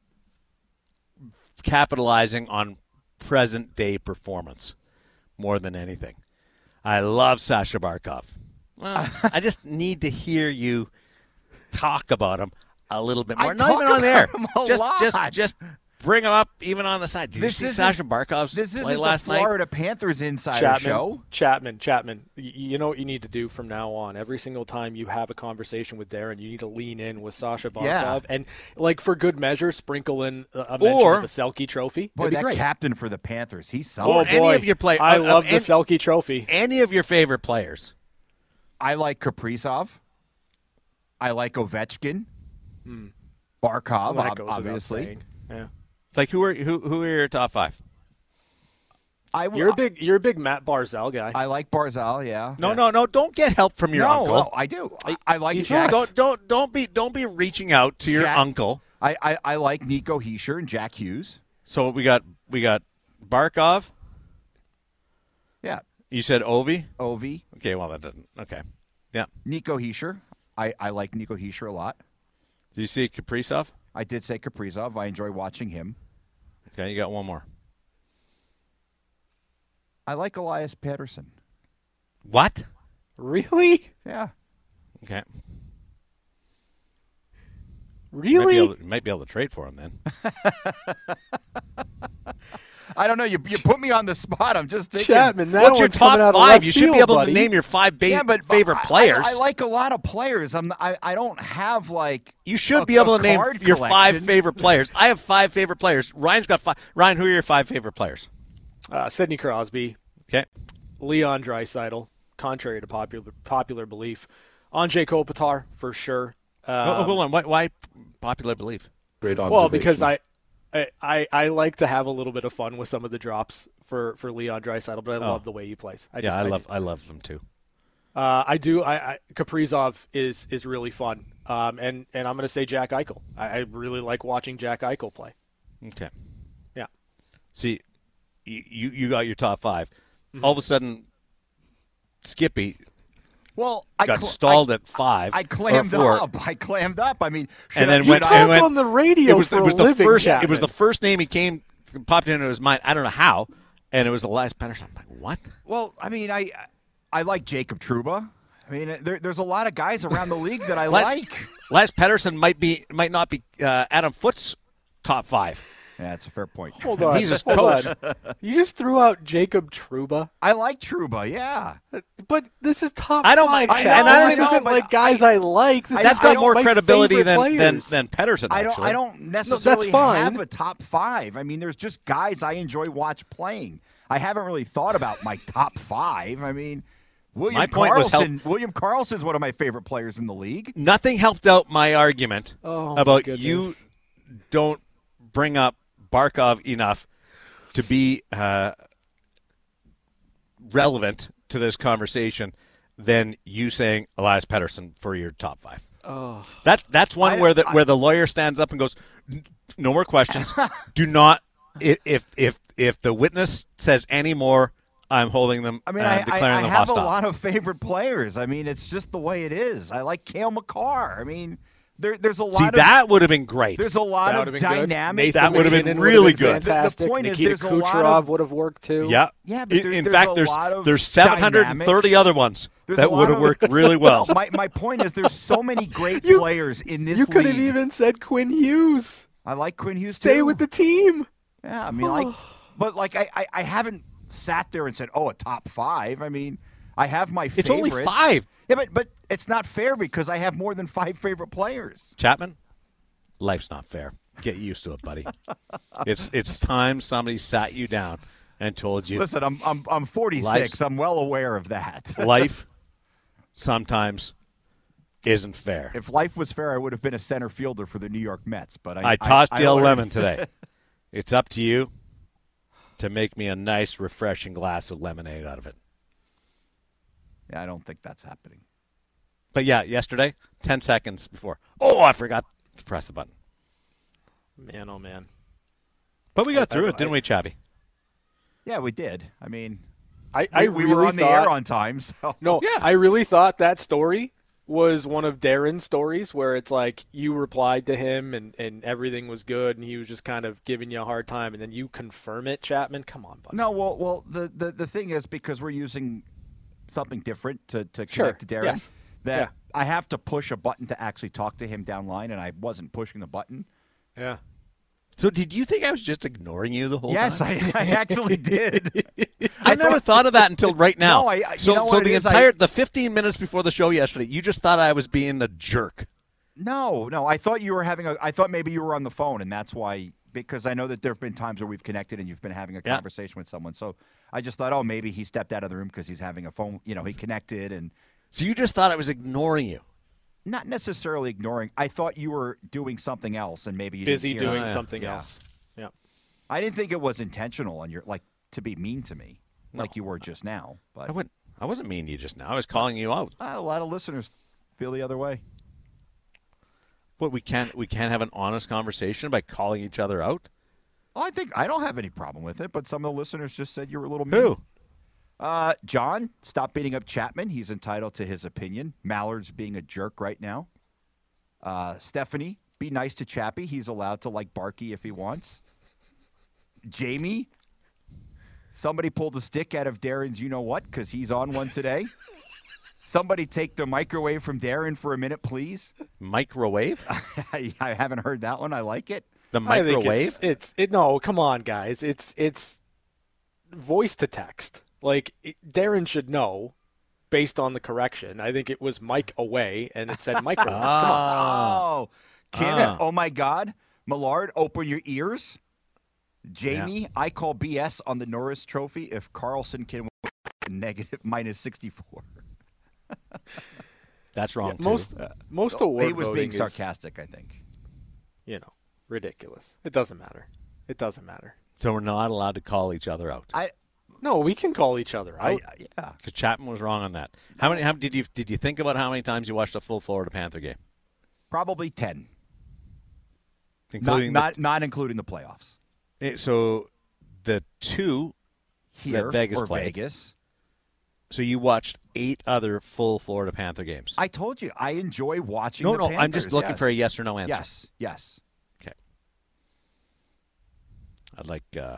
[SPEAKER 5] capitalizing on present day performance more than anything. I love Sasha Barkov. Well, I just need to hear you talk about him a little bit more.
[SPEAKER 4] I
[SPEAKER 5] Not
[SPEAKER 4] talk
[SPEAKER 5] even on there.
[SPEAKER 4] about him a
[SPEAKER 5] just,
[SPEAKER 4] lot.
[SPEAKER 5] just, just bring him up even on the side. Did
[SPEAKER 4] This
[SPEAKER 5] you see
[SPEAKER 4] isn't-
[SPEAKER 5] Sasha Barkov's
[SPEAKER 4] This
[SPEAKER 5] play
[SPEAKER 4] isn't the
[SPEAKER 5] last night?
[SPEAKER 4] Florida Panthers insider
[SPEAKER 3] Chapman,
[SPEAKER 4] show.
[SPEAKER 3] Chapman, Chapman. y- You know what you need to do from now on? Every single time you have a conversation with Darren, you need to lean in with Sasha Barkov,
[SPEAKER 4] Yeah.
[SPEAKER 3] and like for good measure, sprinkle in a a mention
[SPEAKER 5] Or-
[SPEAKER 3] of the Selke Trophy.
[SPEAKER 4] Boy,
[SPEAKER 3] That'd be
[SPEAKER 4] that
[SPEAKER 3] great.
[SPEAKER 4] captain for the Panthers, he's
[SPEAKER 3] Oh
[SPEAKER 4] something.
[SPEAKER 5] Any
[SPEAKER 3] boy,
[SPEAKER 5] of your play-
[SPEAKER 3] I
[SPEAKER 5] uh, uh,
[SPEAKER 3] love the
[SPEAKER 5] any-
[SPEAKER 3] Selke Trophy.
[SPEAKER 5] Any of your favorite players?
[SPEAKER 4] I like Kaprizov. I like Ovechkin. Barkov,
[SPEAKER 3] That
[SPEAKER 4] ob-
[SPEAKER 3] goes without
[SPEAKER 4] obviously.
[SPEAKER 3] saying. Yeah.
[SPEAKER 5] Like who are who who are your top five?
[SPEAKER 4] I, w-
[SPEAKER 3] You're a big, you're a big Matt Barzal guy.
[SPEAKER 4] I like Barzal, yeah.
[SPEAKER 5] No, no, no! Don't get help from your
[SPEAKER 4] no,
[SPEAKER 5] uncle.
[SPEAKER 4] no, I do. I, I like
[SPEAKER 3] he's
[SPEAKER 4] Jack.
[SPEAKER 5] Don't don't don't be don't be reaching out to your
[SPEAKER 4] Jack-
[SPEAKER 5] uncle.
[SPEAKER 4] I, I, I like Nico Hischier and Jack Hughes.
[SPEAKER 5] So we got we got Barkov.
[SPEAKER 4] Yeah.
[SPEAKER 5] You said Ovi.
[SPEAKER 4] Ovi.
[SPEAKER 5] Okay, well that doesn't. Okay, yeah.
[SPEAKER 4] Nico Hischier. I, I like Nico Hischier a lot.
[SPEAKER 5] Did you see Kaprizov?
[SPEAKER 4] I did say Kaprizov. I enjoy watching him.
[SPEAKER 5] Okay, you got one more.
[SPEAKER 4] I like Elias Pettersson.
[SPEAKER 5] What?
[SPEAKER 3] Really?
[SPEAKER 4] Yeah.
[SPEAKER 5] Okay. Might be,
[SPEAKER 3] Really?
[SPEAKER 5] able to, might be able to trade for him then.
[SPEAKER 4] I don't know. You, you put me on the spot. I'm just thinking.
[SPEAKER 3] Chapman, that
[SPEAKER 5] What's your
[SPEAKER 3] one's coming
[SPEAKER 5] top
[SPEAKER 3] out of
[SPEAKER 5] five?
[SPEAKER 3] left
[SPEAKER 5] You should be
[SPEAKER 3] field,
[SPEAKER 5] able
[SPEAKER 3] buddy.
[SPEAKER 5] to name your five ba-
[SPEAKER 4] Yeah, but
[SPEAKER 5] favorite
[SPEAKER 4] I-
[SPEAKER 5] players.
[SPEAKER 4] I, I like a lot of players. I'm. I, I don't have like.
[SPEAKER 5] you should
[SPEAKER 4] a-
[SPEAKER 5] be able
[SPEAKER 4] a
[SPEAKER 5] to name
[SPEAKER 4] card
[SPEAKER 5] your five
[SPEAKER 4] collection.
[SPEAKER 5] favorite players. I have five favorite players. Ryan's got five. Ryan, who are your five favorite players?
[SPEAKER 3] Uh, Sidney Crosby,
[SPEAKER 5] Okay.
[SPEAKER 3] Leon Draisaitl, contrary to popular popular belief. Anze Kopitar, for sure.
[SPEAKER 5] Oh,
[SPEAKER 3] Um,
[SPEAKER 5] hold on. Why, why popular belief?
[SPEAKER 6] Great observation.
[SPEAKER 3] Well, because I, I, I, I like to have a little bit of fun with some of the drops for, for Leon Draisaitl, but I love the way he plays. I
[SPEAKER 5] Yeah,
[SPEAKER 3] just,
[SPEAKER 5] I
[SPEAKER 3] I
[SPEAKER 5] love
[SPEAKER 3] do.
[SPEAKER 5] I love them too.
[SPEAKER 3] Uh, I do. I, I Kaprizov is is really fun, um, and and I'm going to say Jack Eichel. I, I really like watching Jack Eichel play.
[SPEAKER 5] Okay.
[SPEAKER 3] Yeah.
[SPEAKER 5] See, you you, you got your top 5
[SPEAKER 3] Mm-hmm.
[SPEAKER 5] All of a sudden, Skippy
[SPEAKER 4] Well, I
[SPEAKER 5] got
[SPEAKER 4] cl-
[SPEAKER 5] stalled
[SPEAKER 4] I,
[SPEAKER 5] at five.
[SPEAKER 4] I
[SPEAKER 5] or
[SPEAKER 4] clammed
[SPEAKER 5] four.
[SPEAKER 4] up. I clammed up. I mean, should
[SPEAKER 5] And then
[SPEAKER 4] I,
[SPEAKER 5] went-
[SPEAKER 4] should
[SPEAKER 3] You
[SPEAKER 4] I-
[SPEAKER 5] and
[SPEAKER 3] talk
[SPEAKER 5] went-
[SPEAKER 3] on the radio
[SPEAKER 5] It was,
[SPEAKER 3] for
[SPEAKER 5] it was
[SPEAKER 3] a
[SPEAKER 5] the
[SPEAKER 3] living,
[SPEAKER 5] first.
[SPEAKER 3] Chapman.
[SPEAKER 5] It was the first name he came popped into his mind. I don't know how, and it was Elias Pettersson. I'm like, what?
[SPEAKER 4] well, I mean, I I like Jacob Trouba. I mean, there, there's a lot of guys around the league that I
[SPEAKER 5] Elias-
[SPEAKER 4] like.
[SPEAKER 5] Elias Pettersson might be might not be uh, Adam Foote's top five.
[SPEAKER 4] Yeah, that's a fair point.
[SPEAKER 3] Hold on.
[SPEAKER 5] He's his
[SPEAKER 3] hold
[SPEAKER 5] coach.
[SPEAKER 3] on. You just threw out Jacob Trouba,
[SPEAKER 4] I like Trouba, yeah.
[SPEAKER 3] but this is top
[SPEAKER 5] I don't
[SPEAKER 3] five.
[SPEAKER 5] mind-
[SPEAKER 3] and
[SPEAKER 4] I know,
[SPEAKER 3] this
[SPEAKER 4] I know,
[SPEAKER 3] isn't
[SPEAKER 4] but
[SPEAKER 3] like guys I, like. This
[SPEAKER 4] I-
[SPEAKER 3] is
[SPEAKER 5] That's
[SPEAKER 4] I
[SPEAKER 5] got
[SPEAKER 4] don't-
[SPEAKER 5] more
[SPEAKER 3] my
[SPEAKER 5] credibility
[SPEAKER 3] favorite
[SPEAKER 5] than, than
[SPEAKER 3] players.
[SPEAKER 5] than Pedersen.
[SPEAKER 4] I don't.
[SPEAKER 5] Actually.
[SPEAKER 4] I don't necessarily
[SPEAKER 3] fine.
[SPEAKER 4] have a top five. I mean, there's just guys I enjoy watch playing. I haven't really thought about my top five. I mean, William
[SPEAKER 5] My point was help-
[SPEAKER 4] Karlsson. William Karlsson's one of my favorite players in the league.
[SPEAKER 5] Nothing helped out my argument
[SPEAKER 3] Oh, my
[SPEAKER 5] about
[SPEAKER 3] goodness.
[SPEAKER 5] you don't bring up Barkov enough to be uh, relevant to this conversation than you saying Elias Pettersson for your top five.
[SPEAKER 3] Oh.
[SPEAKER 5] That that's one
[SPEAKER 4] I-
[SPEAKER 5] where the
[SPEAKER 4] I-
[SPEAKER 5] where the lawyer stands up and goes, "No more questions. Do not i- if if if the witness says any more, I'm holding them.
[SPEAKER 4] I mean,
[SPEAKER 5] uh,
[SPEAKER 4] I, I,
[SPEAKER 5] declaring
[SPEAKER 4] I
[SPEAKER 5] them
[SPEAKER 4] have a
[SPEAKER 5] hostile."
[SPEAKER 4] lot of favorite players. I mean, it's just the way it is. I like Cale Makar. I mean, there, there's a lot
[SPEAKER 5] See,
[SPEAKER 4] of
[SPEAKER 5] that would have been great.
[SPEAKER 4] there's a lot
[SPEAKER 3] That
[SPEAKER 4] of
[SPEAKER 3] would've been good.
[SPEAKER 4] dynamic.
[SPEAKER 3] Nathan
[SPEAKER 5] That would've been
[SPEAKER 3] McKinnon
[SPEAKER 5] really
[SPEAKER 3] would've
[SPEAKER 5] good.
[SPEAKER 3] been Fantastic.
[SPEAKER 4] The- the point is
[SPEAKER 3] Nikita
[SPEAKER 4] there's a lot
[SPEAKER 3] Kucherov
[SPEAKER 4] of-
[SPEAKER 3] would have worked too.
[SPEAKER 5] Yeah,
[SPEAKER 4] Yeah, but
[SPEAKER 5] in,
[SPEAKER 4] there-
[SPEAKER 5] in
[SPEAKER 4] there's
[SPEAKER 5] fact,
[SPEAKER 4] a
[SPEAKER 5] there's
[SPEAKER 4] lot of
[SPEAKER 5] there's seven hundred thirty
[SPEAKER 4] dynamic.
[SPEAKER 5] other ones
[SPEAKER 4] There's a
[SPEAKER 5] that
[SPEAKER 4] lot
[SPEAKER 5] would have
[SPEAKER 4] of-
[SPEAKER 5] worked really well.
[SPEAKER 4] my my point is there's so many great
[SPEAKER 3] You-
[SPEAKER 4] players in this
[SPEAKER 3] You could have
[SPEAKER 4] league.
[SPEAKER 3] even said Quinn Hughes.
[SPEAKER 4] I like Quinn Hughes
[SPEAKER 3] Stay
[SPEAKER 4] too.
[SPEAKER 3] with the team.
[SPEAKER 4] Yeah, I mean, like, but like I, I, I haven't sat there and said, oh, a top five. I mean, I have my
[SPEAKER 5] It's
[SPEAKER 4] favorites.
[SPEAKER 5] only five.
[SPEAKER 4] Yeah, but but it's not fair because I have more than five favorite players.
[SPEAKER 5] Chapman, life's not fair. Get used to it, buddy. it's it's time somebody sat you down and told you
[SPEAKER 4] Listen, I'm I'm I'm forty-six.
[SPEAKER 5] Life's-
[SPEAKER 4] I'm well aware of that.
[SPEAKER 5] life sometimes isn't fair.
[SPEAKER 4] If life was fair, I would have been a center fielder for the New York Mets. But I
[SPEAKER 5] I tossed
[SPEAKER 4] I,
[SPEAKER 5] Dale
[SPEAKER 4] I learned-
[SPEAKER 5] Lemon today. It's up to you to make me a nice, refreshing glass of lemonade out of it.
[SPEAKER 4] Yeah, I don't think that's happening.
[SPEAKER 5] But yeah, yesterday, ten seconds before. Oh, I forgot to press the button.
[SPEAKER 3] Man, oh man.
[SPEAKER 5] But we got
[SPEAKER 3] I-
[SPEAKER 5] through
[SPEAKER 3] I-
[SPEAKER 5] it, didn't we, Chappie?
[SPEAKER 4] Yeah, we did. I mean,
[SPEAKER 3] I,
[SPEAKER 4] we,
[SPEAKER 3] I
[SPEAKER 4] we
[SPEAKER 3] really
[SPEAKER 4] were on the
[SPEAKER 3] thought,
[SPEAKER 4] air on time. So
[SPEAKER 3] No,
[SPEAKER 5] Yeah.
[SPEAKER 3] I really thought that story was one of Darren's stories where it's like you replied to him and, and everything was good and he was just kind of giving you a hard time and then you confirm it, Chapman. Come on, buddy.
[SPEAKER 4] No, well, well, the, the, the thing is because we're using something different to, to
[SPEAKER 3] Sure,
[SPEAKER 4] connect to Darren,
[SPEAKER 3] yes.
[SPEAKER 4] that
[SPEAKER 3] Yeah.
[SPEAKER 4] I have to push a button to actually talk to him down line, and I wasn't pushing the button.
[SPEAKER 3] Yeah.
[SPEAKER 5] So did you think I was just ignoring you the whole
[SPEAKER 4] Yes,
[SPEAKER 5] time?
[SPEAKER 4] I, I actually did.
[SPEAKER 5] I never
[SPEAKER 4] thought-
[SPEAKER 5] thought of that until right now.
[SPEAKER 4] No, I- I- you
[SPEAKER 5] so
[SPEAKER 4] know
[SPEAKER 5] so
[SPEAKER 4] what it
[SPEAKER 5] the
[SPEAKER 4] is? I-
[SPEAKER 5] entire the fifteen minutes before the show yesterday, you just thought I was being a jerk.
[SPEAKER 4] No, no, I thought you were having a. I thought maybe you were on the phone, and that's why. Because I know that there have been times where we've connected and you've been having a
[SPEAKER 5] Yeah.
[SPEAKER 4] conversation with someone. So I just thought, oh, maybe he stepped out of the room because he's having a phone. You know, he connected and
[SPEAKER 5] So you just thought I was ignoring you.
[SPEAKER 4] not necessarily ignoring. I thought you were doing something else, and maybe you
[SPEAKER 3] Busy
[SPEAKER 4] didn't hear
[SPEAKER 3] doing
[SPEAKER 4] it.
[SPEAKER 5] yeah.
[SPEAKER 3] something
[SPEAKER 4] Yeah.
[SPEAKER 3] else. Yeah.
[SPEAKER 4] I didn't think it was intentional on your like to be mean to me, like you were just now. But
[SPEAKER 5] I wouldn't. I wasn't mean to you just now. I was calling you out.
[SPEAKER 4] uh, a lot of listeners feel the other way.
[SPEAKER 5] What we can't we can't have an honest conversation by calling each other out.
[SPEAKER 4] Oh, I think I don't have any problem with it, but some of the listeners just said you were a little mean.
[SPEAKER 5] Who?
[SPEAKER 4] Uh, John, stop beating up Chapman. He's entitled to his opinion. Mallard's being a jerk right now. Uh, Stephanie, be nice to Chappie. He's allowed to like Barkey if he wants. Jamie, somebody pulled the stick out of Darren's you-know-what because he's on one today. Somebody take the microwave from Darren for a minute, please.
[SPEAKER 5] Microwave?
[SPEAKER 4] I, I haven't heard that one. I like it.
[SPEAKER 5] The
[SPEAKER 3] I think
[SPEAKER 5] microwave?
[SPEAKER 3] it's, it's it. No, come on, guys. It's it's voice to text. Like it, Darren should know, based on the correction. I think it was mic away, and it said microwave. Come on.
[SPEAKER 4] Oh, Kim,
[SPEAKER 5] Ah.
[SPEAKER 4] oh my God. Millard, open your ears. Jamie, I call B S on the Norris Trophy if Carlson can win negative minus sixty-four.
[SPEAKER 5] That's wrong too.
[SPEAKER 3] Most most award
[SPEAKER 4] He was
[SPEAKER 3] voting
[SPEAKER 4] being
[SPEAKER 3] is,
[SPEAKER 4] sarcastic, I think.
[SPEAKER 3] you know, ridiculous. It doesn't matter. It doesn't matter.
[SPEAKER 5] So we're not allowed to call each other out.
[SPEAKER 4] I,
[SPEAKER 3] No, we can call each other
[SPEAKER 4] I
[SPEAKER 3] out.
[SPEAKER 4] yeah.
[SPEAKER 5] Because Chapman was wrong on that. How many? How did you did you think about how many times you watched a full Florida Panther game,
[SPEAKER 4] Probably ten. Not,
[SPEAKER 5] including
[SPEAKER 4] not, not including the playoffs.
[SPEAKER 5] the, so the two.
[SPEAKER 4] Here
[SPEAKER 5] Vegas
[SPEAKER 4] or
[SPEAKER 5] played.
[SPEAKER 4] Vegas.
[SPEAKER 5] So you watched eight other full Florida Panther games.
[SPEAKER 4] I told you, I enjoy watching
[SPEAKER 5] no,
[SPEAKER 4] the
[SPEAKER 5] no,
[SPEAKER 4] Panthers.
[SPEAKER 5] I'm just looking
[SPEAKER 4] yes.
[SPEAKER 5] for a yes or no answer.
[SPEAKER 4] Yes, yes.
[SPEAKER 5] Okay. I'd like uh,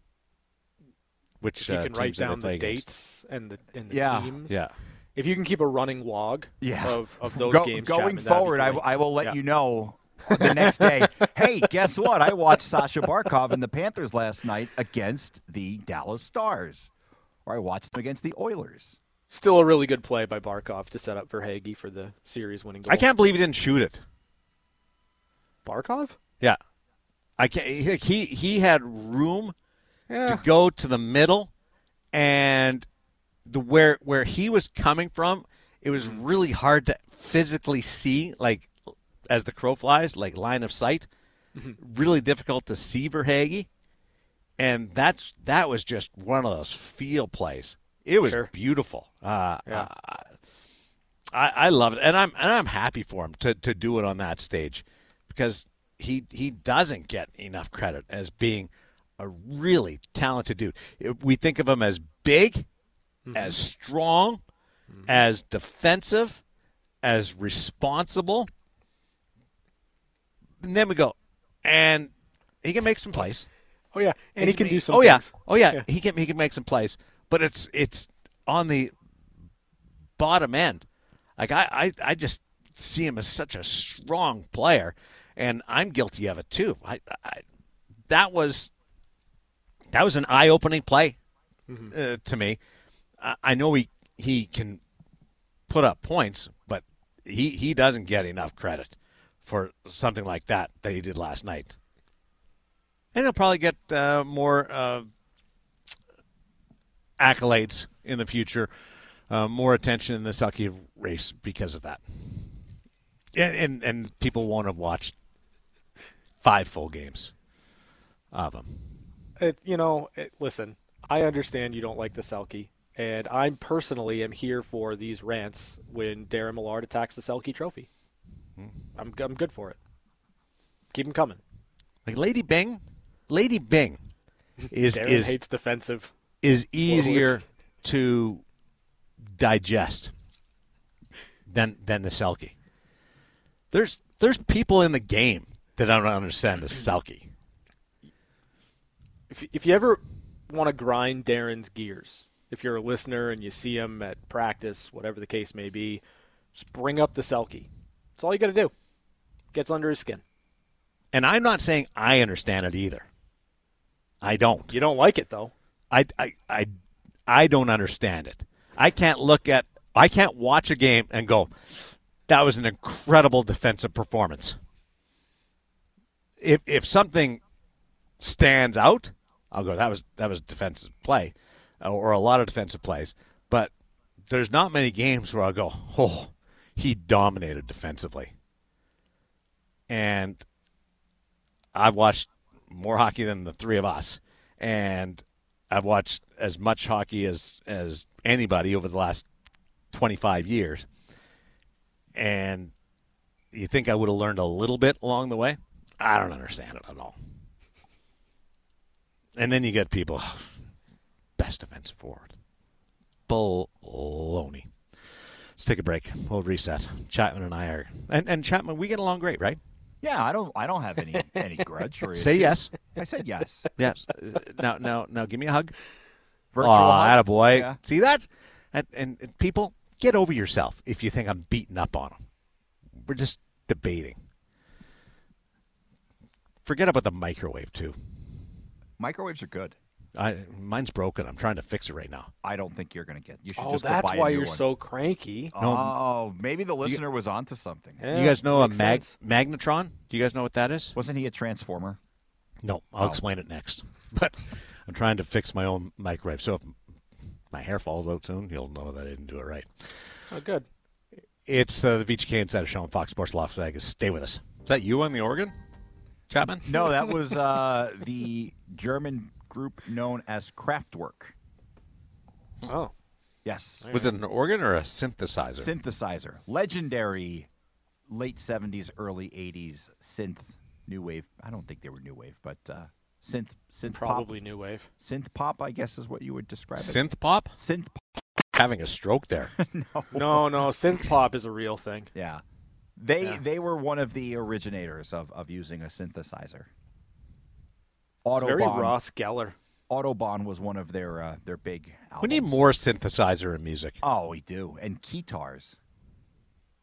[SPEAKER 5] which
[SPEAKER 3] If you
[SPEAKER 5] uh,
[SPEAKER 3] can
[SPEAKER 5] teams
[SPEAKER 3] write
[SPEAKER 5] did they
[SPEAKER 3] down
[SPEAKER 5] play
[SPEAKER 3] the
[SPEAKER 5] against?
[SPEAKER 3] dates and the and the
[SPEAKER 4] Yeah.
[SPEAKER 3] teams.
[SPEAKER 5] Yeah.
[SPEAKER 3] If you can keep a running log
[SPEAKER 4] Yeah.
[SPEAKER 3] of, of those
[SPEAKER 4] Go-
[SPEAKER 3] games,
[SPEAKER 4] going
[SPEAKER 3] Chapman, that'd be
[SPEAKER 4] forward, I,
[SPEAKER 3] great.
[SPEAKER 4] I will let
[SPEAKER 3] Yeah.
[SPEAKER 4] you know the next day, hey, guess what? I watched Sasha Barkov and the Panthers last night against the Dallas Stars. Or I watched them against the Oilers.
[SPEAKER 3] Still a really good play by Barkov to set up Verhaeghe for the series-winning goal.
[SPEAKER 5] I can't believe he didn't shoot it.
[SPEAKER 3] Barkov?
[SPEAKER 5] Yeah. I can't, he, he had room
[SPEAKER 3] Yeah.
[SPEAKER 5] to go to the middle, and the where where he was coming from, it was really hard to physically see, like as the crow flies, like line of sight. Mm-hmm. Really difficult to see Verhaeghe, and that's that was just one of those field plays. It was
[SPEAKER 3] Sure.
[SPEAKER 5] beautiful. Uh,
[SPEAKER 3] Yeah.
[SPEAKER 5] uh, I I love it, and I'm and I'm happy for him to, to do it on that stage, because he he doesn't get enough credit as being a really talented dude. We think of him as big, mm-hmm. as strong, mm-hmm. as defensive, as responsible. And then we go, and he can make some plays.
[SPEAKER 3] Oh yeah, and he, he can
[SPEAKER 5] make,
[SPEAKER 3] do some.
[SPEAKER 5] Oh
[SPEAKER 3] things.
[SPEAKER 5] yeah, oh yeah.
[SPEAKER 3] yeah,
[SPEAKER 5] he can he can make some plays, but it's it's on the bottom end. Like I, I, I just see him as such a strong player, and I'm guilty of it too. I, I that was. That was an eye-opening play mm-hmm. uh, to me. I, I know he he can put up points, but he, he doesn't get enough credit for something like that that he did last night. And he'll probably get uh, more uh, accolades in the future, uh, more attention in the Selke race because of that. And, and, and people won't have watched five full games of him.
[SPEAKER 3] It, you know, it, listen, I understand you don't like the Selke, and I personally am here for these rants when Darren Millard attacks the Selke trophy. Hmm. I'm I'm good for it. Keep them coming.
[SPEAKER 5] Like Lady Bing, Lady Bing is
[SPEAKER 3] Darren
[SPEAKER 5] is
[SPEAKER 3] hates defensive.
[SPEAKER 5] Is easier to digest than than the Selke. There's there's people in the game that don't understand the Selke.
[SPEAKER 3] If if you ever want to grind Darren's gears, if you're a listener and you see him at practice, whatever the case may be, just bring up the Selke. That's all you got to do. Gets under his skin.
[SPEAKER 5] And I'm not saying I understand it either. I don't.
[SPEAKER 3] You don't like it, though.
[SPEAKER 5] I, I, I, I don't understand it. I can't look at, I can't watch a game and go, that was an incredible defensive performance. If if something stands out, I'll go, that was that was defensive play, or a lot of defensive plays. But there's not many games where I'll go, oh, he dominated defensively. And I've watched more hockey than the three of us. And I've watched as much hockey as, as anybody over the last twenty-five years. And you think I would have learned a little bit along the way? I don't understand it at all. And then you get people, best defensive forward. Baloney. Let's take a break. We'll reset. Chapman and I are, and, and Chapman, we get along great, right?
[SPEAKER 4] Yeah, I don't. I don't have any any grudge or
[SPEAKER 5] Say
[SPEAKER 4] issue.
[SPEAKER 5] yes.
[SPEAKER 4] I said yes.
[SPEAKER 5] Yes. Uh, now, now, now, give me a hug.
[SPEAKER 4] Virtual
[SPEAKER 5] oh,
[SPEAKER 4] hug.
[SPEAKER 5] attaboy.
[SPEAKER 4] Yeah.
[SPEAKER 5] See that? And, and, and people, get over yourself if you think I'm beating up on them. We're just debating. Forget about the microwave too.
[SPEAKER 4] Microwaves are good.
[SPEAKER 5] I, mine's broken. I'm trying to fix it right now.
[SPEAKER 4] I don't think you're going to get. You should
[SPEAKER 3] Oh,
[SPEAKER 4] just go
[SPEAKER 3] that's
[SPEAKER 4] buy a
[SPEAKER 3] why
[SPEAKER 4] new
[SPEAKER 3] you're
[SPEAKER 4] one.
[SPEAKER 3] so cranky.
[SPEAKER 4] Oh, maybe the listener was onto something.
[SPEAKER 3] Yeah,
[SPEAKER 5] you guys know a
[SPEAKER 3] makes
[SPEAKER 5] mag,
[SPEAKER 3] sense.
[SPEAKER 5] magnetron? Do you guys know what that is?
[SPEAKER 4] Wasn't he a transformer?
[SPEAKER 5] No, I'll
[SPEAKER 4] Oh.
[SPEAKER 5] explain it next. But I'm trying to fix my own microwave. So if my hair falls out soon, you'll know that I didn't do it right.
[SPEAKER 3] Oh, good.
[SPEAKER 5] It's uh, the V G K Insider Show on Fox Sports Las Vegas. Stay with us. Is that you on the organ, Chapman?
[SPEAKER 4] No, that was uh, the German group known as Kraftwerk.
[SPEAKER 3] Oh.
[SPEAKER 4] Yes.
[SPEAKER 5] Was it an organ or a synthesizer?
[SPEAKER 4] Synthesizer. Legendary late seventies, early eighties synth new wave. I don't think they were new wave, but uh, synth synth
[SPEAKER 3] Probably
[SPEAKER 4] pop.
[SPEAKER 3] new wave.
[SPEAKER 4] Synth pop, I guess, is what you would describe it.
[SPEAKER 5] Synth pop?
[SPEAKER 4] Synth pop.
[SPEAKER 5] Having a stroke there.
[SPEAKER 4] No.
[SPEAKER 3] No, no, synth pop is a real thing.
[SPEAKER 4] Yeah. They
[SPEAKER 3] Yeah.
[SPEAKER 4] they were one of the originators of, of using a synthesizer.
[SPEAKER 3] It's very
[SPEAKER 4] Autobahn,
[SPEAKER 3] Ross Geller.
[SPEAKER 4] Autobahn was one of their uh, their big albums.
[SPEAKER 5] We need more synthesizer in music.
[SPEAKER 4] Oh, we do. And keytars.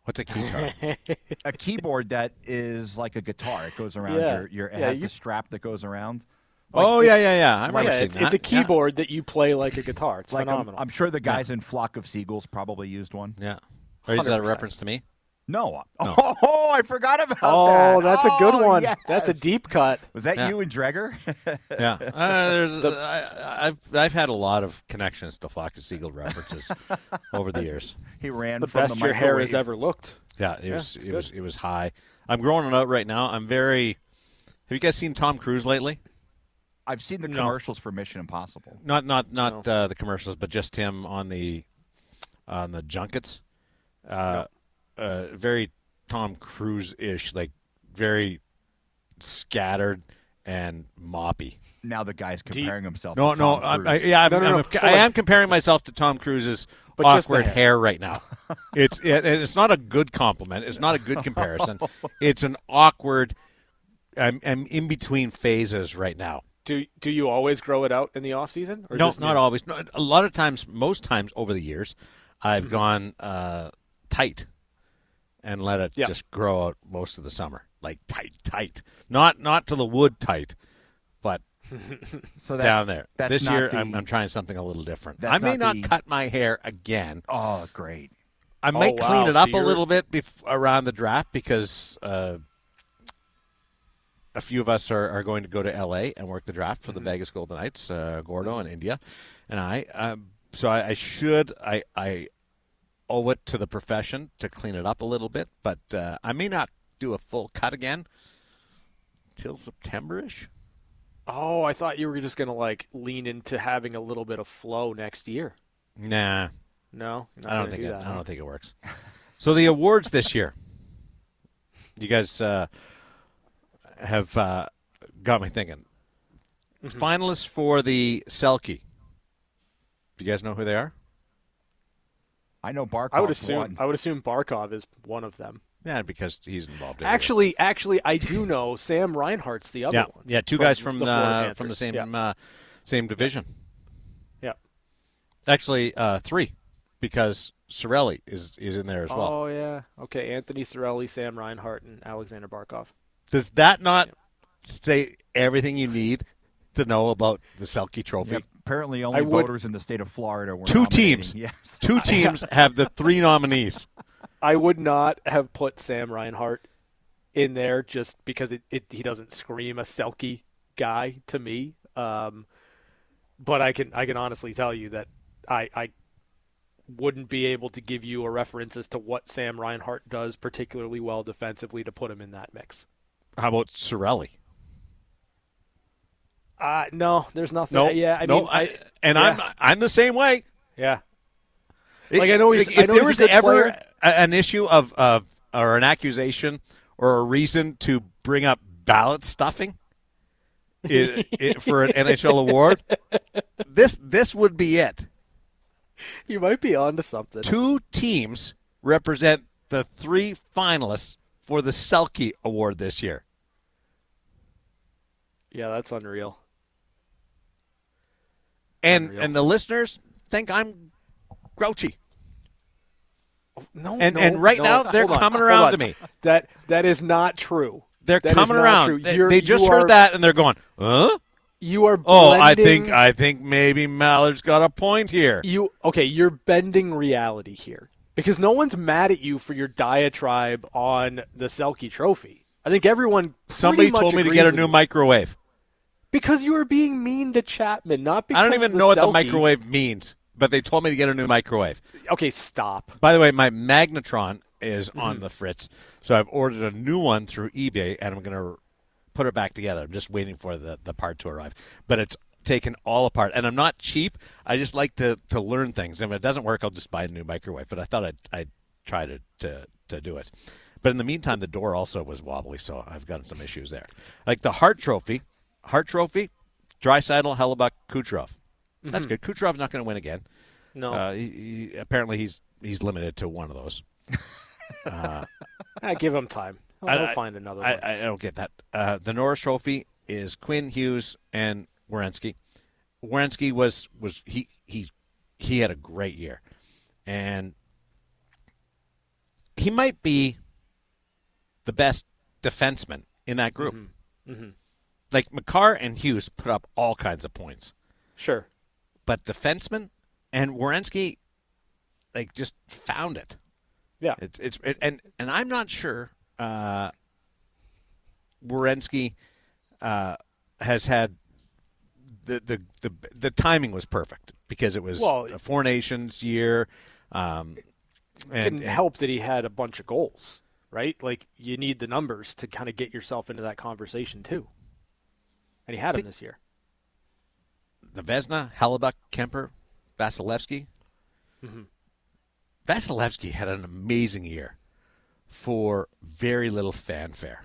[SPEAKER 5] What's a keytar?
[SPEAKER 4] A keyboard that is like a guitar. It goes around
[SPEAKER 3] Yeah.
[SPEAKER 4] your, your it
[SPEAKER 3] Yeah,
[SPEAKER 4] has
[SPEAKER 3] you-
[SPEAKER 4] the strap that goes around.
[SPEAKER 5] oh, yeah, yeah, yeah. I remember
[SPEAKER 3] Yeah,
[SPEAKER 5] seeing
[SPEAKER 3] it's,
[SPEAKER 5] that.
[SPEAKER 3] it's a
[SPEAKER 5] Yeah.
[SPEAKER 3] keyboard that you play like a guitar. It's
[SPEAKER 4] Like I'm,
[SPEAKER 3] phenomenal.
[SPEAKER 4] I'm sure the guys in Flock of Seagulls probably used one.
[SPEAKER 5] Yeah. Or is that a
[SPEAKER 3] one hundred percent.
[SPEAKER 5] reference to me?
[SPEAKER 4] No. Oh, I forgot about
[SPEAKER 3] oh,
[SPEAKER 4] that.
[SPEAKER 3] that's a good
[SPEAKER 4] Oh,
[SPEAKER 3] one.
[SPEAKER 4] yes.
[SPEAKER 3] That's a deep cut.
[SPEAKER 4] Was that
[SPEAKER 5] Yeah.
[SPEAKER 4] you and Dreger?
[SPEAKER 5] Yeah. Uh, there's, I, I've I've had a lot of connections to Flock of Seagull references over the years.
[SPEAKER 4] He ran
[SPEAKER 3] The
[SPEAKER 4] from
[SPEAKER 3] best
[SPEAKER 4] the
[SPEAKER 3] your hair has
[SPEAKER 4] microwave.
[SPEAKER 3] ever looked.
[SPEAKER 5] Yeah, it
[SPEAKER 3] Yeah,
[SPEAKER 5] was
[SPEAKER 3] it's
[SPEAKER 5] it
[SPEAKER 3] good.
[SPEAKER 5] was it was high. I'm growing it out right now. I'm very. Have you guys seen Tom Cruise lately?
[SPEAKER 4] I've seen the
[SPEAKER 3] No.
[SPEAKER 4] commercials for Mission Impossible.
[SPEAKER 5] Not not not uh, the commercials, but just him on the on the junkets. Uh, uh, very Tom Cruise-ish, like very scattered and moppy.
[SPEAKER 4] Now the guy's comparing himself
[SPEAKER 5] No,
[SPEAKER 4] to
[SPEAKER 5] no,
[SPEAKER 4] Tom
[SPEAKER 5] I'm, I,
[SPEAKER 4] Cruise.
[SPEAKER 5] yeah, I'm,
[SPEAKER 3] No, no, no.
[SPEAKER 5] I'm,
[SPEAKER 3] Hold
[SPEAKER 5] I
[SPEAKER 3] on.
[SPEAKER 5] am comparing myself to Tom Cruise's
[SPEAKER 3] But just the
[SPEAKER 5] awkward
[SPEAKER 3] hair.
[SPEAKER 5] hair right now. It's it, and it's not a good compliment. It's not a good comparison. It's an awkward. I'm, I'm in between phases right now.
[SPEAKER 3] Do do you always grow it out in the off season? Or
[SPEAKER 5] No,
[SPEAKER 3] just
[SPEAKER 5] not
[SPEAKER 3] new?
[SPEAKER 5] always. No, a lot of times, most times over the years, I've
[SPEAKER 3] Mm-hmm.
[SPEAKER 5] gone uh, tight and let it
[SPEAKER 3] Yeah.
[SPEAKER 5] just grow out most of the summer, like tight, tight. Not not to the wood tight, but
[SPEAKER 4] so that,
[SPEAKER 5] down there.
[SPEAKER 4] That's
[SPEAKER 5] This
[SPEAKER 4] not
[SPEAKER 5] year,
[SPEAKER 4] the,
[SPEAKER 5] I'm, I'm trying something a little different.
[SPEAKER 4] That's
[SPEAKER 5] I may
[SPEAKER 4] not
[SPEAKER 5] not,
[SPEAKER 4] the-
[SPEAKER 5] cut my hair again.
[SPEAKER 4] Oh, great.
[SPEAKER 5] I might
[SPEAKER 3] wow.
[SPEAKER 5] clean it
[SPEAKER 3] So
[SPEAKER 5] up a
[SPEAKER 3] you're-
[SPEAKER 5] little bit bef- around the draft because uh, a few of us are, are going to go to L A and work the draft for the Vegas Golden Knights, uh, Gordo and India, and I. Um, so I, I should I I owe it to the profession to clean it up a little bit, but uh, I may not do a full cut again till September-ish.
[SPEAKER 3] Oh, I thought you were just gonna like lean into having a little bit of flow next year.
[SPEAKER 5] Nah,
[SPEAKER 3] No, You're not
[SPEAKER 5] I don't
[SPEAKER 3] gonna
[SPEAKER 5] think
[SPEAKER 3] do
[SPEAKER 5] it,
[SPEAKER 3] that,
[SPEAKER 5] I
[SPEAKER 3] huh?
[SPEAKER 5] don't think it works. So the awards this year, you guys uh, have uh, got me thinking.
[SPEAKER 3] Mm-hmm.
[SPEAKER 5] Finalists for the Selkie. Do you guys know who they are?
[SPEAKER 4] I know Barkov
[SPEAKER 3] I would assume
[SPEAKER 4] won.
[SPEAKER 3] I would assume Barkov is one of them.
[SPEAKER 5] Yeah, because he's involved. everywhere.
[SPEAKER 3] Actually, actually, I do know Sam Reinhart's the other
[SPEAKER 5] yeah,
[SPEAKER 3] one.
[SPEAKER 5] yeah, two
[SPEAKER 3] from
[SPEAKER 5] guys from
[SPEAKER 3] the Florida
[SPEAKER 5] the from the
[SPEAKER 3] Panthers.
[SPEAKER 5] same
[SPEAKER 3] Yeah.
[SPEAKER 5] uh, same division.
[SPEAKER 3] Yeah.
[SPEAKER 5] Actually, uh, three, because Sorelli is is in there as well.
[SPEAKER 3] Oh yeah. Okay, Anthony Cirelli, Sam Reinhart, and Alexander Barkov.
[SPEAKER 5] Does that not say everything you need to know about the Selkie Trophy?
[SPEAKER 4] Yep. Apparently, only
[SPEAKER 3] I would-
[SPEAKER 4] voters in the state of Florida were
[SPEAKER 5] Two
[SPEAKER 4] nominating.
[SPEAKER 5] teams.
[SPEAKER 4] Yes.
[SPEAKER 5] Two teams have the three nominees.
[SPEAKER 3] I would not have put Sam Reinhart in there just because it, it he doesn't scream a Selkie guy to me. Um, but I can I can honestly tell you that I I wouldn't be able to give you a reference as to what Sam Reinhart does particularly well defensively to put him in that mix.
[SPEAKER 5] How about Sorelli?
[SPEAKER 3] Uh no, there's nothing.
[SPEAKER 5] No,
[SPEAKER 3] yeah, I
[SPEAKER 5] no,
[SPEAKER 3] mean, I,
[SPEAKER 5] and
[SPEAKER 3] yeah.
[SPEAKER 5] I'm I'm the same way.
[SPEAKER 3] yeah. Like, I know he's-
[SPEAKER 5] If
[SPEAKER 3] I know
[SPEAKER 5] there
[SPEAKER 3] he's a
[SPEAKER 5] was
[SPEAKER 3] good
[SPEAKER 5] ever
[SPEAKER 3] player.
[SPEAKER 5] a- an issue of, of or an accusation or a reason to bring up ballot stuffing it, it, for an N H L award, this this would be it.
[SPEAKER 3] You might be onto something.
[SPEAKER 5] Two teams represent the three finalists for the Selkie Award this year.
[SPEAKER 3] Yeah, that's unreal.
[SPEAKER 5] And
[SPEAKER 3] Unreal.
[SPEAKER 5] and the listeners think I'm grouchy.
[SPEAKER 3] No,
[SPEAKER 5] And
[SPEAKER 3] no,
[SPEAKER 5] and right
[SPEAKER 3] no,
[SPEAKER 5] now they're
[SPEAKER 3] hold on,
[SPEAKER 5] coming
[SPEAKER 3] hold
[SPEAKER 5] around
[SPEAKER 3] on.
[SPEAKER 5] to me.
[SPEAKER 3] That that is not true.
[SPEAKER 5] They're
[SPEAKER 3] That is
[SPEAKER 5] coming
[SPEAKER 3] not
[SPEAKER 5] around.
[SPEAKER 3] true.
[SPEAKER 5] They,
[SPEAKER 3] You're-
[SPEAKER 5] they just
[SPEAKER 3] you
[SPEAKER 5] heard
[SPEAKER 3] are-
[SPEAKER 5] that and they're going, huh?
[SPEAKER 3] You are.
[SPEAKER 5] Oh, I think
[SPEAKER 3] blending-
[SPEAKER 5] I think maybe Mallard's got a point here.
[SPEAKER 3] you okay. You're bending reality here because no one's mad at you for your diatribe on the Selkie Trophy. I think everyone.
[SPEAKER 5] Somebody
[SPEAKER 3] pretty much
[SPEAKER 5] told me to
[SPEAKER 3] agrees
[SPEAKER 5] get a
[SPEAKER 3] with
[SPEAKER 5] new
[SPEAKER 3] you.
[SPEAKER 5] microwave.
[SPEAKER 3] because you were being mean to Chapman, not because
[SPEAKER 5] I don't
[SPEAKER 3] of
[SPEAKER 5] even
[SPEAKER 3] the
[SPEAKER 5] know what the
[SPEAKER 3] Selkie.
[SPEAKER 5] microwave means, but they told me to get a new microwave.
[SPEAKER 3] Okay, stop.
[SPEAKER 5] By the way, my Magnetron is
[SPEAKER 3] Mm-hmm.
[SPEAKER 5] on the fritz, so I've ordered a new one through eBay, and I'm going to put it back together. I'm just waiting for the, the part to arrive. But it's taken all apart, and I'm not cheap. I just like to, to learn things. And if it doesn't work, I'll just buy a new microwave. But I thought I'd, I'd try to, to, to do it. But in the meantime, the door also was wobbly, so I've got some issues there. Like the Hart Trophy, Hart Trophy, Draisaitl, Hellebuck, Kucherov. That's good. Kucherov's not going to win again.
[SPEAKER 3] No,
[SPEAKER 5] Uh, he, he, apparently, he's he's limited to one of those.
[SPEAKER 3] I give him time. He'll,
[SPEAKER 5] I-
[SPEAKER 3] he'll
[SPEAKER 5] I-
[SPEAKER 3] find another
[SPEAKER 5] I,
[SPEAKER 3] one.
[SPEAKER 5] I don't get that. Uh, the Norris Trophy is Quinn, Hughes, and Werenski. Werenski was was he he he had a great year, and he he might be the best defenseman in that group.
[SPEAKER 3] Mm-hmm. Mm-hmm.
[SPEAKER 5] Like, Makar and Hughes put up all kinds of points.
[SPEAKER 3] Sure.
[SPEAKER 5] But defenseman and Werenski, like, just found it.
[SPEAKER 3] Yeah.
[SPEAKER 5] It's it's it, and and I'm not sure uh, Werenski uh, has had the, the the the timing was perfect because it was
[SPEAKER 3] well,
[SPEAKER 5] a Four Nations year. Um,
[SPEAKER 3] it
[SPEAKER 5] and,
[SPEAKER 3] didn't
[SPEAKER 5] and,
[SPEAKER 3] help that he had a bunch of goals, right? Like, you need the numbers to kind of get yourself into that conversation too. And he had them this year.
[SPEAKER 5] The Vezina, Hellebuck, Kemper, Vasilevsky.
[SPEAKER 3] Mm-hmm.
[SPEAKER 5] Vasilevsky had an amazing year for very little fanfare.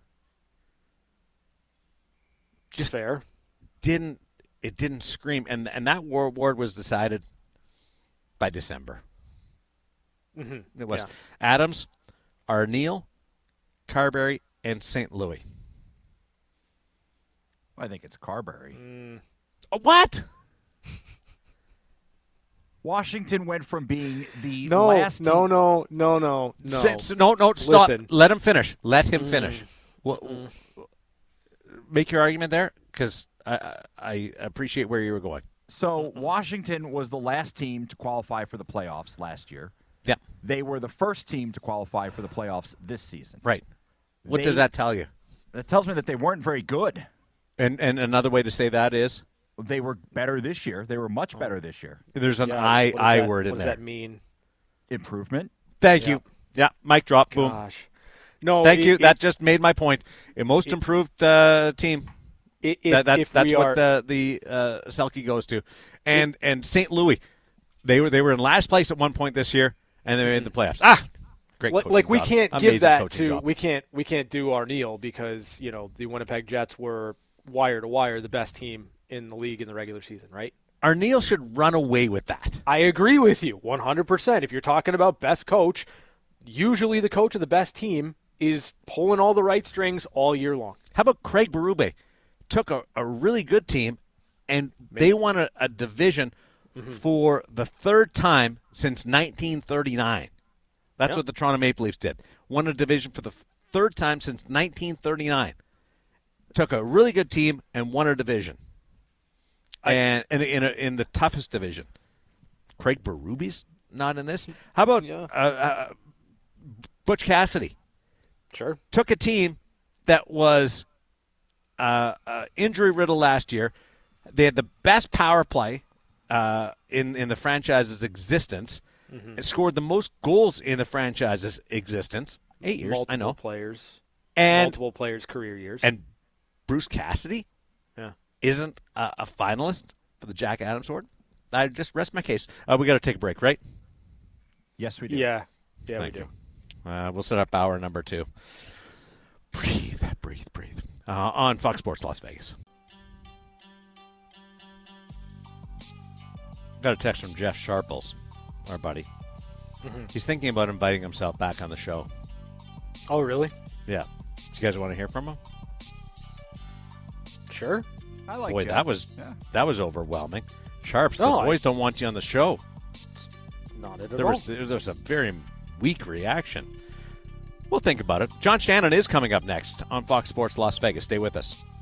[SPEAKER 3] Just fair.
[SPEAKER 5] Didn't it didn't scream, and and that award was decided by December.
[SPEAKER 3] Mm-hmm.
[SPEAKER 5] It was
[SPEAKER 3] yeah.
[SPEAKER 5] Adams, Arneal, Carberry, and Saint Louis.
[SPEAKER 4] I think it's Carberry.
[SPEAKER 3] Mm.
[SPEAKER 5] What?
[SPEAKER 4] Washington went from being the
[SPEAKER 3] No,
[SPEAKER 4] last team.
[SPEAKER 3] no, no, no, no, no.
[SPEAKER 5] S- no, no, stop.
[SPEAKER 3] Listen.
[SPEAKER 5] Let him finish. Let him
[SPEAKER 3] Mm.
[SPEAKER 5] finish. What, make your argument there, because I, I, I appreciate where you were going.
[SPEAKER 4] So Washington was the last team to qualify for the playoffs last year.
[SPEAKER 5] Yeah.
[SPEAKER 4] They were the first team to qualify for the playoffs this season.
[SPEAKER 5] Right. What
[SPEAKER 4] They-
[SPEAKER 5] does that tell you?
[SPEAKER 4] That tells me that they weren't very good.
[SPEAKER 5] And and another way to say that is
[SPEAKER 4] They were better this year. They were much better this year.
[SPEAKER 5] there's an
[SPEAKER 3] Yeah,
[SPEAKER 5] I
[SPEAKER 3] what does
[SPEAKER 5] I
[SPEAKER 3] that-
[SPEAKER 5] word in
[SPEAKER 3] What does
[SPEAKER 5] there.
[SPEAKER 3] that mean?
[SPEAKER 4] Improvement.
[SPEAKER 5] Thank
[SPEAKER 3] Yeah.
[SPEAKER 5] you. Yeah, mic drop. Boom.
[SPEAKER 3] Gosh. No.
[SPEAKER 5] Thank
[SPEAKER 3] it-
[SPEAKER 5] you.
[SPEAKER 3] it-
[SPEAKER 5] that just made my point. A most improved uh, team.
[SPEAKER 3] it- if,
[SPEAKER 5] that, that,
[SPEAKER 3] if
[SPEAKER 5] that's
[SPEAKER 3] we
[SPEAKER 5] what
[SPEAKER 3] are,
[SPEAKER 5] the the uh, Selke goes to, and and Saint Louis, they were they were in last place at one point this year, and they made the playoffs. Ah, great.
[SPEAKER 3] like,
[SPEAKER 5] coaching
[SPEAKER 3] like we
[SPEAKER 5] job.
[SPEAKER 3] can't
[SPEAKER 5] Amazing
[SPEAKER 3] give that
[SPEAKER 5] coaching
[SPEAKER 3] to
[SPEAKER 5] job.
[SPEAKER 3] we can't we can't do Arneal because you know the Winnipeg Jets were wire to wire the best team in the league in the regular season, right?
[SPEAKER 5] Arneal should run away with that.
[SPEAKER 3] I agree with you one hundred percent. If you're talking about best coach, usually the coach of the best team is pulling all the right strings all year long.
[SPEAKER 5] How about Craig Berube? Took a, a really good team, and they won a, a division
[SPEAKER 3] Mm-hmm.
[SPEAKER 5] for the third time since nineteen thirty-nine. That's
[SPEAKER 3] Yeah.
[SPEAKER 5] what the Toronto Maple Leafs did. Won a division for the third time since nineteen thirty-nine. Took a really good team and won a division. And in, in, a, in the toughest division. Craig Berube's not in this. How about
[SPEAKER 3] Yeah.
[SPEAKER 5] uh, uh, Butch Cassidy?
[SPEAKER 3] Sure.
[SPEAKER 5] Took a team that was uh, uh, injury-riddled last year. They had the best power play uh, in, in the franchise's existence.
[SPEAKER 3] Mm-hmm.
[SPEAKER 5] It scored the most goals in the franchise's existence. Eight years,
[SPEAKER 3] Multiple
[SPEAKER 5] I know.
[SPEAKER 3] players.
[SPEAKER 5] And
[SPEAKER 3] multiple players' career years.
[SPEAKER 5] and Bruce Cassidy
[SPEAKER 3] yeah.
[SPEAKER 5] isn't a, a finalist for the Jack Adams Award. I just rest my case. Uh, we got to take a break, right?
[SPEAKER 4] Yes, we do.
[SPEAKER 3] Yeah. Yeah,
[SPEAKER 5] Thank
[SPEAKER 3] we do.
[SPEAKER 5] you. Uh, we'll set up hour number two. Breathe, breathe, breathe. Uh, on Fox Sports Las Vegas. Got a text from Jeff Sharples, our buddy.
[SPEAKER 3] Mm-hmm.
[SPEAKER 5] He's thinking about inviting himself back on the show.
[SPEAKER 3] Oh, really?
[SPEAKER 5] Yeah. Do you guys want to hear from him?
[SPEAKER 3] Sure.
[SPEAKER 4] I like
[SPEAKER 5] Boy,
[SPEAKER 4] Jeff.
[SPEAKER 5] that was
[SPEAKER 4] Yeah.
[SPEAKER 5] that was overwhelming. Sharps,
[SPEAKER 3] No,
[SPEAKER 5] the
[SPEAKER 3] I-
[SPEAKER 5] boys don't want you on the show.
[SPEAKER 3] Not at
[SPEAKER 5] There
[SPEAKER 3] all.
[SPEAKER 5] was there was a very weak reaction. We'll think about it. John Shannon is coming up next on Fox Sports Las Vegas. Stay with us.